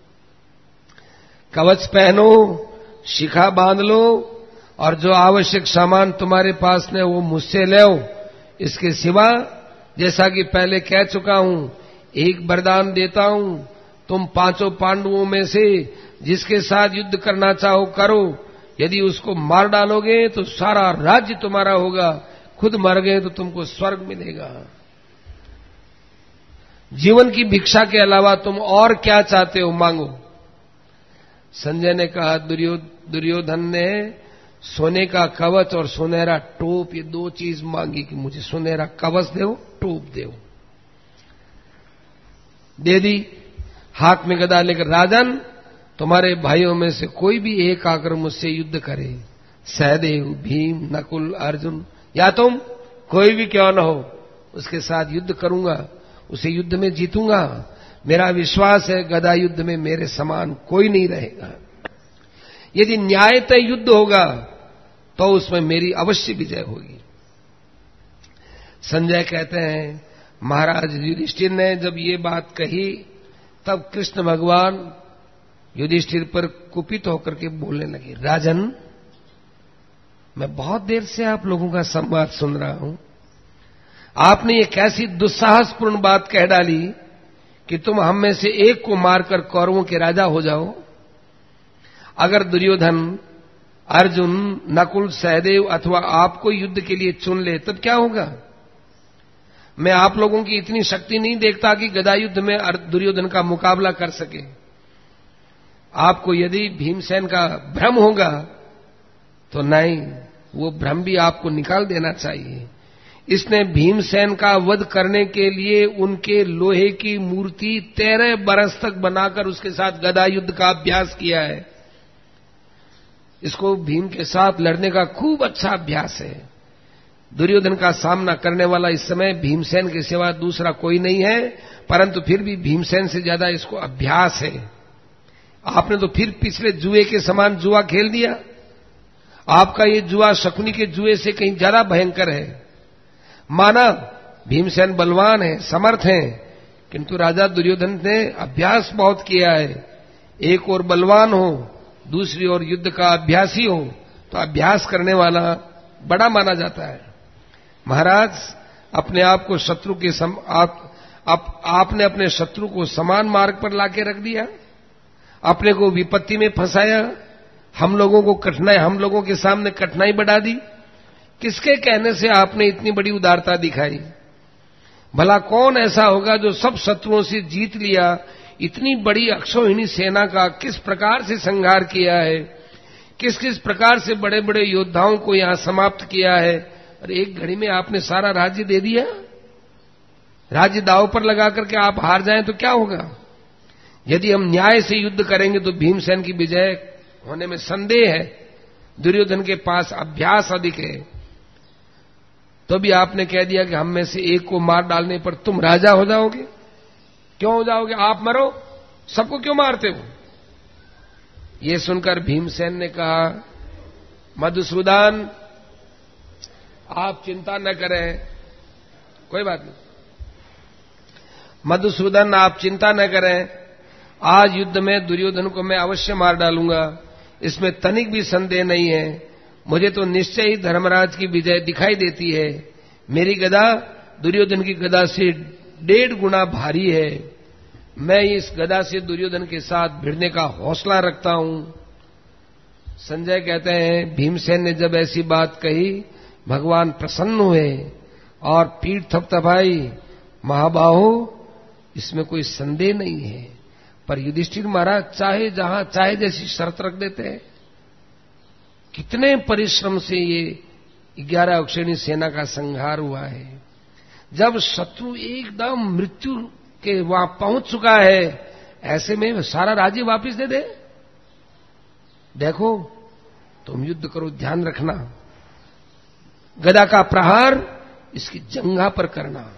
S1: कवच पहनो, शिखा बांध लो, और जो आवश्यक सामान तुम्हारे पास ने वो मुझसे ले आओ। इसके सिवा, जैसा कि पहले कह चुका हूं, एक वरदान देता हूं, तुम 5 पांडवों में से जिसके साथ युद्ध करना चाहो करो। यदि उसको मार डालोगे तो सारा राज्य तुम्हारा होगा, खुद मर गए तो तुमको स्वर्ग मिलेगा। जीवन की भिक्षा के अलावा तुम और क्या चाहते हो, मांगो। संजय ने कहा, दुर्योधन ने सोने का कवच और सुनहरा टोप, ये 2 चीज मांगी कि मुझे सुनहरा कवच दो, टोप दो। दे दी। हाथ में गदा लेकर, राजन, तुम्हारे भाइयों में से कोई भी एक आकर मुझसे युद्ध करे, सहदेव, भीम, नकुल, अर्जुन, या तुम, कोई भी क्यों न हो, उसके साथ युद्ध करूंगा, उसे युद्ध में जीतूंगा। मेरा विश्वास है गदा युद्ध में मेरे समान कोई नहीं रहेगा। यदि न्यायतः युद्ध होगा तो उसमें मेरी अवश्य विजय होगी। संजय कहते हैं, महाराज युधिष्ठिर ने जब ये बात कही, तब कृष्ण भगवान युधिष्ठिर पर कुपित होकर के बोलने लगे, राजन, मैं बहुत देर से आप लोगों का संवाद सुन रहा हूं। आपने ये कैसी दुस्साहसपूर्ण बात कह डाली कि तुम हम में से एक को मारकर कौरवों के राजा हो जाओ। अगर दुर्योधन, अर्जुन, नकुल, सहदेव अथवा आपको युद्ध के लिए चुन ले तब क्या होगा? मैं आप लोगों की इतनी शक्ति नहीं देखता कि गदा युद्ध में दुर्योधन का मुकाबला कर सके। आपको यदि भीमसेन का भ्रम होगा तो नहीं, वो भ्रम भी आपको निकाल देना चाहिए। इसने भीमसेन का वध करने के लिए उनके लोहे की मूर्ति 13 बरस तक बनाकर उसके साथ गदा युद्ध का अभ्यास किया है। इसको भीम के साथ लड़ने का खूब अच्छा अभ्यास है। दुर्योधन का सामना करने वाला इस समय भीमसेन के सिवा दूसरा कोई नहीं है, परंतु फिर भी भीमसेन से ज्यादा इसको अभ्यास है। आपने तो फिर पिछले जुए के समान जुआ खेल दिया। आपका ये जुआ शकुनी के जुए से कहीं ज्यादा भयंकर है। माना भीमसेन बलवान है, समर्थ है, किंतु राजा दुर्योधन ने अभ्यास बहुत किया है। एक और बलवान हो, दूसरी ओर युद्ध का अभ्यासी हो, तो अभ्यास करने वाला बड़ा माना जाता है। महाराज, अपने आप को शत्रु के आपने अपने शत्रु को समान मार्ग पर लाके रख दिया, अपने को विपत्ति में फंसाया, हम लोगों के सामने कठिनाई बढ़ा दी। किसके कहने से आपने इतनी बड़ी उदारता दिखाई? भला कौन ऐसा होगा जो सब शत्रुओं से जीत लिया, इतनी बड़ी अक्षौहिणी सेना का किस प्रकार से संहार किया है, किस किस प्रकार से बड़े बड़े योद्धाओं को यहां समाप्त किया है, और एक घड़ी में आपने सारा राज्य दे दिया। राज्य दांव पर लगा करके आप हार जाएं तो क्या होगा? यदि हम न्याय से युद्ध करेंगे तो भीमसेन की विजय होने में संदेह है। दुर्योधन के पास अभ्यास अधिक है, तो भी आपने कह दिया कि हम में से एक को मार डालने पर तुम राजा हो जाओगे। क्यों हो जाओगे? आप मरो, सबको क्यों मारते हो? ये सुनकर भीमसेन ने कहा, मधुसूदन, आप चिंता न करें, कोई बात नहीं। मधुसूदन, आप चिंता न करें, आज युद्ध में दुर्योधन को मैं अवश्य मार डालूंगा, इसमें तनिक भी संदेह नहीं है। मुझे तो निश्चय ही धर्मराज की विजय दिखाई देती है। मेरी गदा दुर्योधन की गदा से 1.5 गुना भारी है। मैं इस गदा से दुर्योधन के साथ भिड़ने का हौसला रखता हूं। संजय कहते हैं, भीमसेन ने जब ऐसी बात कही, भगवान प्रसन्न हुए और पीठ थपथपाई। महाबाहो, इसमें कोई संदेह नहीं है, पर युधिष्ठिर महाराज चाहे जहां चाहे जैसी शर्त रख देते हैं। कितने परिश्रम से ये 11 अक्षौहिणी सेना का संहार हुआ है। जब शत्रु एकदम मृत्यु के वहां पहुंच चुका है, ऐसे में सारा राज्य वापस दे दे? देखो, तुम युद्ध करो, ध्यान रखना, गदा का प्रहार इसकी जंघा पर करना,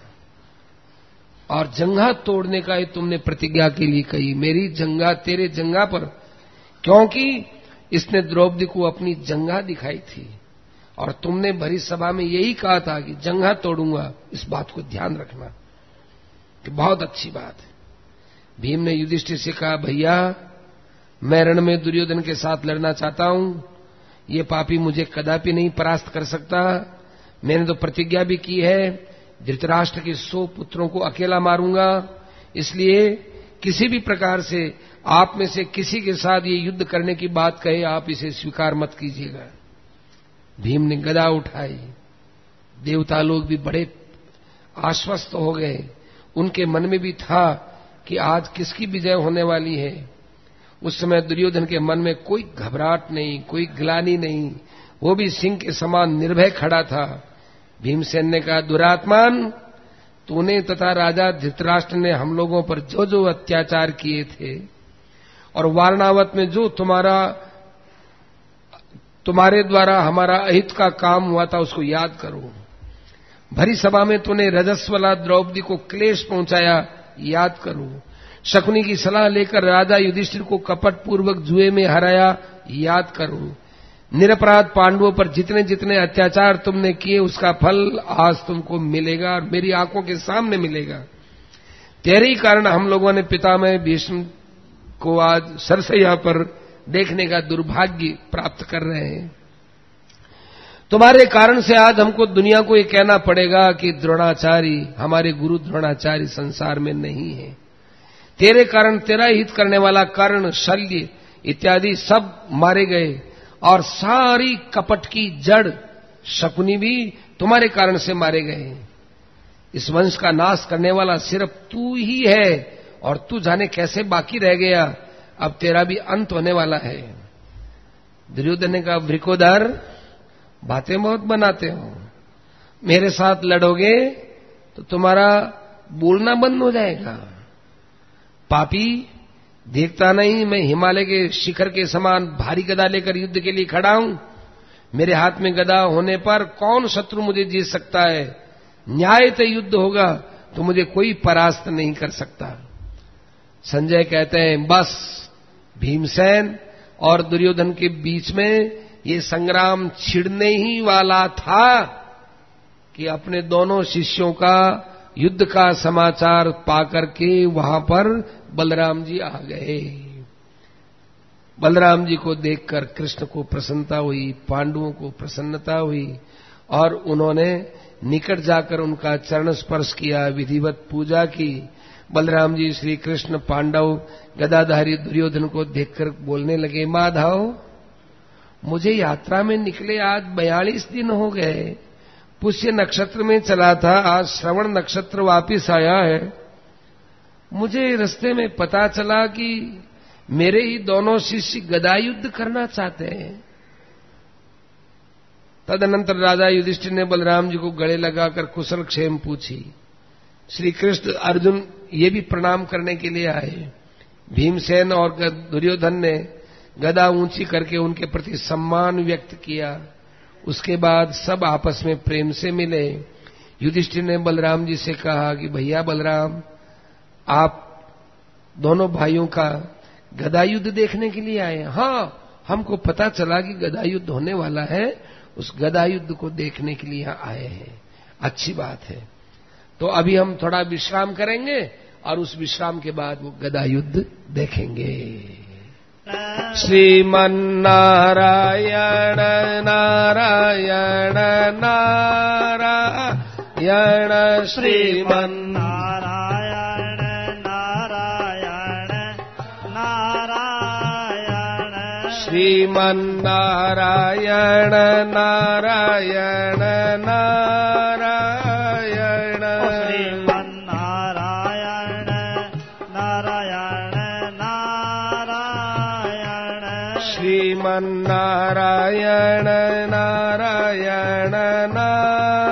S1: और जंघा तोड़ने का ही तुमने प्रतिज्ञा के लिए कही। मेरी जंघा तेरे जंघा पर, क्योंकि इसने द्रौपदी को अपनी जंघा दिखाई थी, और तुमने भरी सभा में यही कहा था कि जंघा तोड़ूंगा। इस बात को ध्यान रखना कि बहुत अच्छी बात है। भीम ने युधिष्ठिर से कहा, भैया, मैं रण में दुर्योधन के साथ लड़ना चाहता हूं। ये पापी मुझे कदापि नहीं परास्त कर सकता। मैंने तो प्रतिज्ञा भी की है, धृतराष्ट्र के 100 पुत्रों को अकेला मारूंगा। इसलिए किसी भी प्रकार से आप में से किसी के साथ ये युद्ध करने की बात कहे, आप इसे स्वीकार मत कीजिएगा। भीम ने गदा उठाई। देवता लोग भी बड़े आश्वस्त हो गए। उनके मन में भी था कि आज किसकी विजय होने वाली है। उस समय दुर्योधन के मन में कोई घबराहट नहीं, कोई ग्लानि नहीं, वो भी सिंह के समान निर्भय खड़ा था। भीमसेन ने कहा, दुरात्मान, तूने तथा राजा धृतराष्ट्र ने हम लोगों पर जो जो अत्याचार किए थे, और वारणावत में जो तुम्हारे द्वारा हमारा अहित का काम हुआ था, उसको याद करो। भरी सभा में तूने रजस्वला द्रौपदी को क्लेश पहुंचाया, याद करो। शकुनी की सलाह लेकर राजा युधिष्ठिर को कपट पूर्वक जुए में हराया, याद करो। निरपराध पांडवों पर जितने जितने अत्याचार तुमने किए, उसका फल आज तुमको मिलेगा और मेरी आंखों के सामने मिलेगा। तेरे ही कारण हम लोगों ने पितामह भीष्म को आज सरसैया पर देखने का दुर्भाग्य प्राप्त कर रहे हैं। तुम्हारे कारण से आज हमको दुनिया को ये कहना पड़ेगा कि द्रोणाचार्य, हमारे गुरु द्रोणाचार्य संसार में नहीं है। तेरे कारण तेरा हित करने वाला कर्ण, शल्य इत्यादि सब मारे गए, और सारी कपट की जड़ शकुनी भी तुम्हारे कारण से मारे गए। इस वंश का नाश करने वाला सिर्फ तू ही है, और तू जाने कैसे बाकी रह गया। अब तेरा भी अंत होने वाला है। दुर्योधन ने कहा, वृकोदर, बातें बहुत बनाते हो, मेरे साथ लड़ोगे तो तुम्हारा बोलना बंद हो जाएगा। पापी, देखता नहीं मैं हिमालय के शिखर के समान भारी गदा लेकर युद्ध के लिए खड़ा हूं। मेरे हाथ में गदा होने पर कौन शत्रु मुझे जीत सकता है? न्यायतः युद्ध होगा तो मुझे कोई परास्त नहीं कर सकता। संजय कहते हैं बस भीमसेन और दुर्योधन के बीच में ये संग्राम छिड़ने ही वाला था कि अपने दोनों शिष्यों का युद्ध का समाचार पाकर के वहां पर बलराम जी आ गए। बलराम जी को देखकर कृष्ण को प्रसन्नता हुई, पांडवों को प्रसन्नता हुई और उन्होंने निकट जाकर उनका चरण स्पर्श किया, विधिवत पूजा की। बलराम जी श्री कृष्ण पांडव गदाधारी दुर्योधन को देखकर बोलने लगे, माधव मुझे यात्रा में निकले आज 42 दिन हो गए। पुष्य नक्षत्र में चला था, आज श्रवण नक्षत्र वापिस आया है। मुझे रास्ते में पता चला कि मेरे ही दोनों शिष्य गदा युद्ध करना चाहते हैं। तदनंतर राजा युधिष्ठिर ने बलराम जी को गले लगाकर कुशल क्षेम पूछी। श्री कृष्ण अर्जुन ये भी प्रणाम करने के लिए आए। भीमसेन और दुर्योधन ने गदा ऊंची करके उनके प्रति सम्मान व्यक्त किया। उसके बाद सब आपस में प्रेम से मिले। युधिष्ठिर ने बलराम जी से कहा कि भैया बलराम, आप दोनों भाइयों का गदा युद्ध देखने के लिए आए? हाँ, हमको पता चला कि गदा युद्ध होने वाला है, उस गदा युद्ध को देखने के लिए आए हैं। अच्छी बात है। तो अभी हम थोड़ा विश्राम करेंगे और उस विश्राम के बाद वो गदा युद्ध देखेंगे। श्रीमन्नारायण नारायण नारायण श्रीमन्नारायण नारायण नारायण श्रीमन्नारायण नारायण नारायण श्रीमन्नारायण नारायण नारायण श्रीमन्नारायण नारायण नारायण